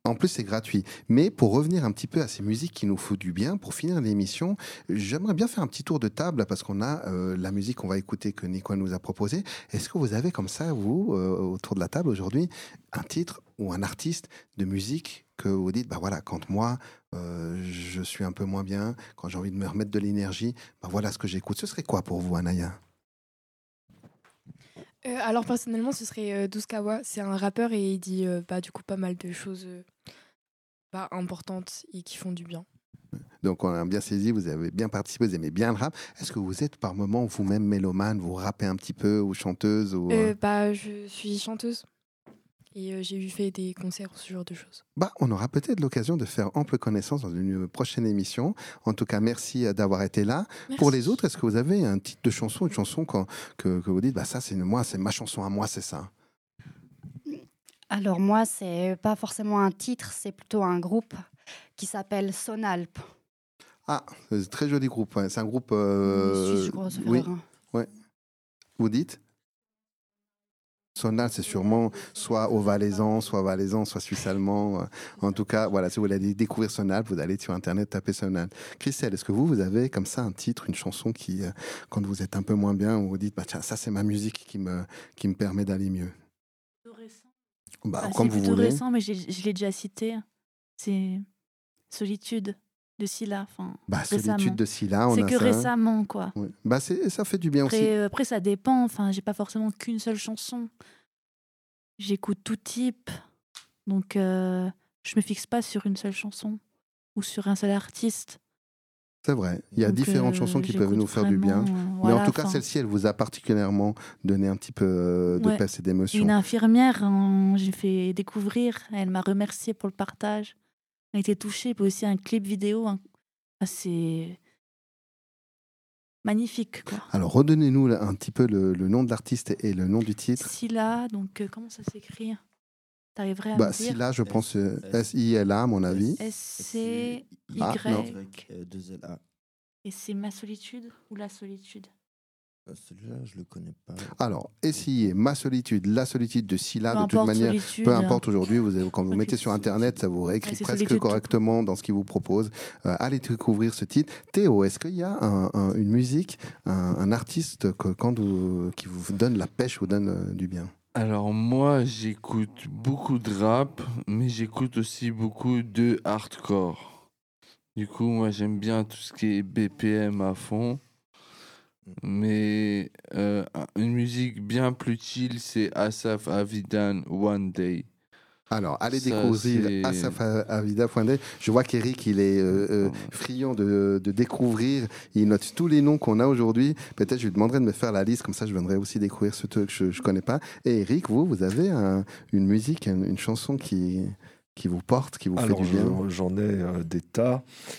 Speaker 2: En plus, c'est gratuit. Mais pour revenir un petit peu à ces musiques qui nous font du bien, pour finir l'émission, j'aimerais bien faire un petit tour de table parce qu'on a euh, la musique qu'on va écouter que Nico nous a proposée. Est-ce que vous avez comme ça, vous, euh, autour de la table aujourd'hui, un titre ou un artiste de musique que vous dites, bah voilà, quand moi, euh, je suis un peu moins bien, quand j'ai envie de me remettre de l'énergie, bah voilà ce que j'écoute. Ce serait quoi pour vous, Anaya ?
Speaker 9: Euh, alors personnellement, ce serait euh, Douskawa. C'est un rappeur et il dit euh, bah, du coup pas mal de choses euh, bah, importantes et qui font du bien.
Speaker 2: Donc on a bien saisi, vous avez bien participé, vous aimez bien le rap. Est-ce que vous êtes par moment vous-même mélomane, vous rappez un petit peu ou chanteuse ou...
Speaker 9: Euh, bah, je suis chanteuse et euh, j'ai eu fait des concerts, ce genre de choses.
Speaker 2: Bah, on aura peut-être l'occasion de faire ample connaissance dans une prochaine émission. En tout cas, merci d'avoir été là.
Speaker 9: Merci.
Speaker 2: Pour les autres, est-ce que vous avez un titre de chanson, une chanson quand, que, que vous dites, bah ça c'est moi, c'est ma chanson à moi, c'est ça.
Speaker 12: Alors moi, c'est pas forcément un titre, c'est plutôt un groupe qui s'appelle Sonalp.
Speaker 2: Ah, c'est un très joli groupe. Ouais. C'est un groupe. Euh...
Speaker 12: Si, je crois, ça fait
Speaker 2: oui.
Speaker 12: rare, hein.
Speaker 2: Ouais. Vous dites Sonal, c'est sûrement soit au valaisan, soit valaisan, soit suisse-allemand. En tout cas, voilà, si vous voulez découvrir Sonal, vous allez sur Internet, taper Sonal. Christelle, est-ce que vous, vous avez comme ça un titre, une chanson qui, euh, quand vous êtes un peu moins bien, vous vous dites, bah, tiens, ça c'est ma musique qui me, qui me permet d'aller mieux. Bah,
Speaker 8: Enfin,
Speaker 2: comme
Speaker 8: c'est
Speaker 2: vous
Speaker 8: plutôt
Speaker 2: voulez.
Speaker 8: récent, mais j'ai- je l'ai déjà cité. C'est Solitude de Scylla. Enfin,
Speaker 2: Bah,
Speaker 8: récemment.
Speaker 2: Solitude de Scylla, on
Speaker 8: C'est
Speaker 2: a
Speaker 8: que
Speaker 2: ça.
Speaker 8: récemment, quoi.
Speaker 2: Ouais. Bah, c'est, ça fait du bien aussi.
Speaker 8: Après, euh, après, ça dépend. Enfin, j'ai pas forcément qu'une seule chanson. J'écoute tout type. Donc, euh, je me fixe pas sur une seule chanson ou sur un seul artiste.
Speaker 2: C'est vrai. Il y a
Speaker 8: Donc,
Speaker 2: différentes
Speaker 8: euh,
Speaker 2: chansons qui peuvent
Speaker 8: j'écoute
Speaker 2: nous faire du bien.
Speaker 8: vraiment, euh,
Speaker 2: Mais
Speaker 8: voilà,
Speaker 2: en tout cas,
Speaker 8: enfin.
Speaker 2: celle-ci, elle vous a particulièrement donné un petit peu euh, de
Speaker 8: Ouais.
Speaker 2: peps et d'émotion.
Speaker 8: Une infirmière, hein, j'ai fait découvrir. Elle m'a remercié pour le partage. Elle a été touchée. Puis aussi un clip vidéo hein, assez magnifique, quoi.
Speaker 2: Alors, redonnez-nous là, un petit peu le, le nom de l'artiste et le nom du titre.
Speaker 8: Scylla, donc euh, comment ça s'écrit? T'arriverais à
Speaker 2: Bah,
Speaker 8: me dire?
Speaker 2: Scylla, je pense euh, S I L A, à mon avis.
Speaker 8: S C Y
Speaker 2: Ah, non.
Speaker 6: deux L A.
Speaker 8: Et c'est ma solitude ou la solitude?
Speaker 6: Celui-là, je le connais pas.
Speaker 2: Alors, essayez Ma solitude, La solitude de Scylla,
Speaker 8: Peu
Speaker 2: de toute
Speaker 8: importe,
Speaker 2: manière,
Speaker 8: solitude.
Speaker 2: peu importe aujourd'hui, vous avez- quand vous
Speaker 8: Ok.
Speaker 2: mettez sur Internet, ça vous réécrit
Speaker 8: Ouais, c'est
Speaker 2: presque
Speaker 8: solitude.
Speaker 2: correctement dans ce qu'il vous propose. Euh, allez découvrir ce titre. Théo, est-ce qu'il y a un- un- une musique, un, un artiste que, quand vous- qui vous donne la pêche, vous donne euh, du bien?
Speaker 7: Alors moi, j'écoute beaucoup de rap, mais j'écoute aussi beaucoup de hardcore. Du coup, moi, j'aime bien tout ce qui est B P M à fond. Mais euh, une musique bien plus chill, c'est Asaf Avidan, One Day.
Speaker 2: Alors, allez
Speaker 7: Ça,
Speaker 2: découvrir
Speaker 7: c'est-
Speaker 2: Asaf Avida Fouandé. Je vois qu'Eric, il est euh, euh, friand de, de découvrir. Il note tous les noms qu'on a aujourd'hui. Peut-être je lui demanderai de me faire la liste, comme ça je viendrai aussi découvrir ceux que je ne connais pas. Et Eric, vous, vous avez un- une musique, une, une chanson qui, qui vous porte, qui vous
Speaker 3: Alors,
Speaker 2: fait du bien?
Speaker 3: je- j'en ai euh, des tas,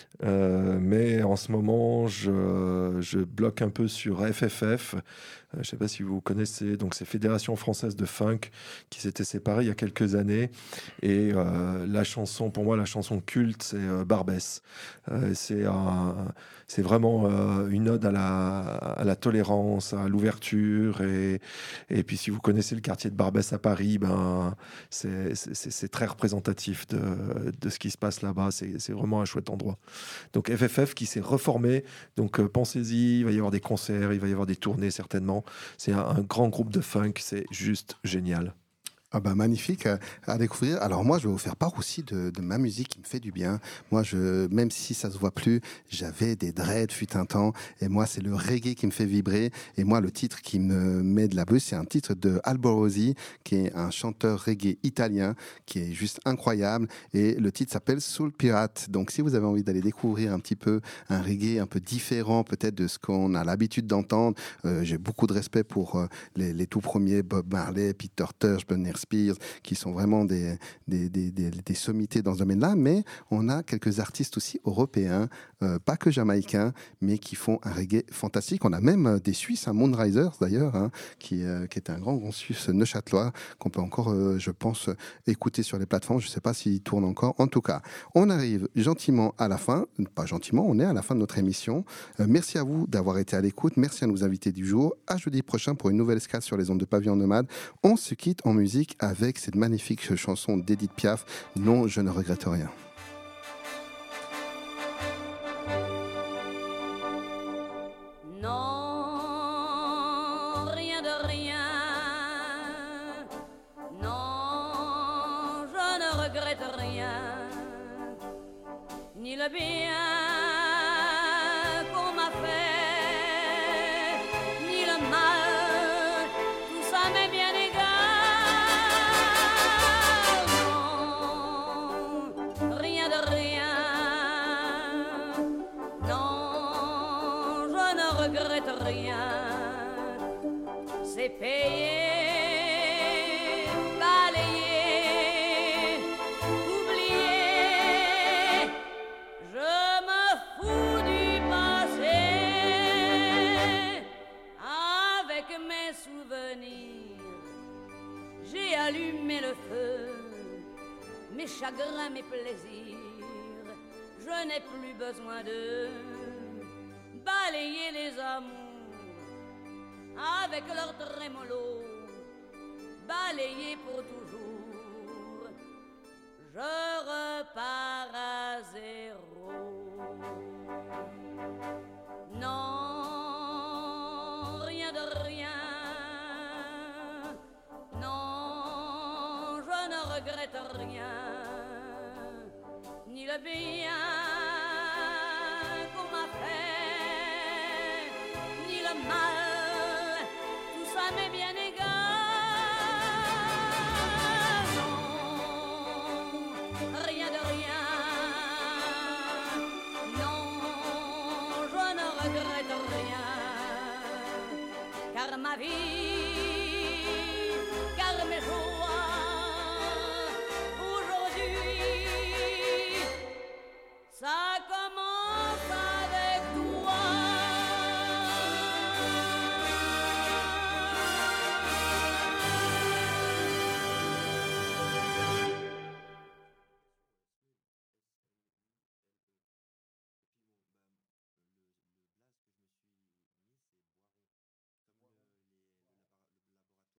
Speaker 3: euh, mais en ce moment, je, je bloque un peu sur F F F. Euh, je ne sais pas si vous connaissez, donc c'est Fédération Française de Funk qui s'était séparée il y a quelques années. Et euh, la chanson, pour moi, la chanson culte, c'est euh, Barbès. Euh, c'est un- c'est vraiment euh, une ode à la, à la tolérance, à l'ouverture. Et, et puis, si vous connaissez le quartier de Barbès à Paris, ben, c'est c'est- c'est- c'est très représentatif de, de ce qui se passe là-bas. C'est c'est vraiment un chouette endroit. Donc F F F qui s'est reformé. Donc euh, pensez-y, il va y avoir des concerts, il va y avoir des tournées certainement. C'est un, un grand groupe de funk, c'est juste génial.
Speaker 2: Ah bah magnifique euh, à découvrir. Alors moi, je vais vous faire part aussi de, de ma musique qui me fait du bien. Moi, je, même si ça se voit plus, j'avais des dreads fut un temps. Et moi, c'est le reggae qui me fait vibrer. Et moi, le titre qui me met de la buse, c'est un titre de Alborosi, qui est un chanteur reggae italien, qui est juste incroyable. Et le titre s'appelle Soul Pirate. Donc, si vous avez envie d'aller découvrir un petit peu un reggae un peu différent, peut-être de ce qu'on a l'habitude d'entendre, euh, j'ai beaucoup de respect pour euh, les, les tout premiers Bob Marley, Peter Tosh, Britney Spears, qui sont vraiment des, des, des, des, des sommités dans ce domaine-là, mais on a quelques artistes aussi européens, euh, pas que jamaïcains, mais qui font un reggae fantastique. On a même euh, des Suisses, un Moonrisers d'ailleurs, hein, qui, euh, qui est un grand, grand Suisse neuchâtelois, qu'on peut encore, euh, je pense, écouter sur les plateformes. Je ne sais pas s'il tourne encore. En tout cas, on arrive gentiment à la fin, pas gentiment, on est à la fin de notre émission. Euh, merci à vous d'avoir été à l'écoute, merci à nos invités du jour. À jeudi prochain pour une nouvelle escale sur les ondes de Pavillon Nomade. On se quitte en musique musique avec cette magnifique chanson d'Edith Piaf, Non, je ne regrette rien.
Speaker 13: Non, rien de rien. Non, je ne regrette rien. Ni le bien qu'on m'a fait, ni le mal, tout ça m'est bien égal. Non, rien de rien. Non, je ne regrette rien. C'est payé, balayé, oublié. Je me fous du passé. Avec mes souvenirs, j'ai allumé le feu. Mes chagrins, mes plaisirs, je n'ai plus besoin de balayer les amours avec leur trémolo, balayer pour toujours. Je repars à zéro. Non, rien de rien. Non, je ne regrette rien. Ni le bien qu'on m'a fait, ni le mal, tout ça m'est bien égal. Non, rien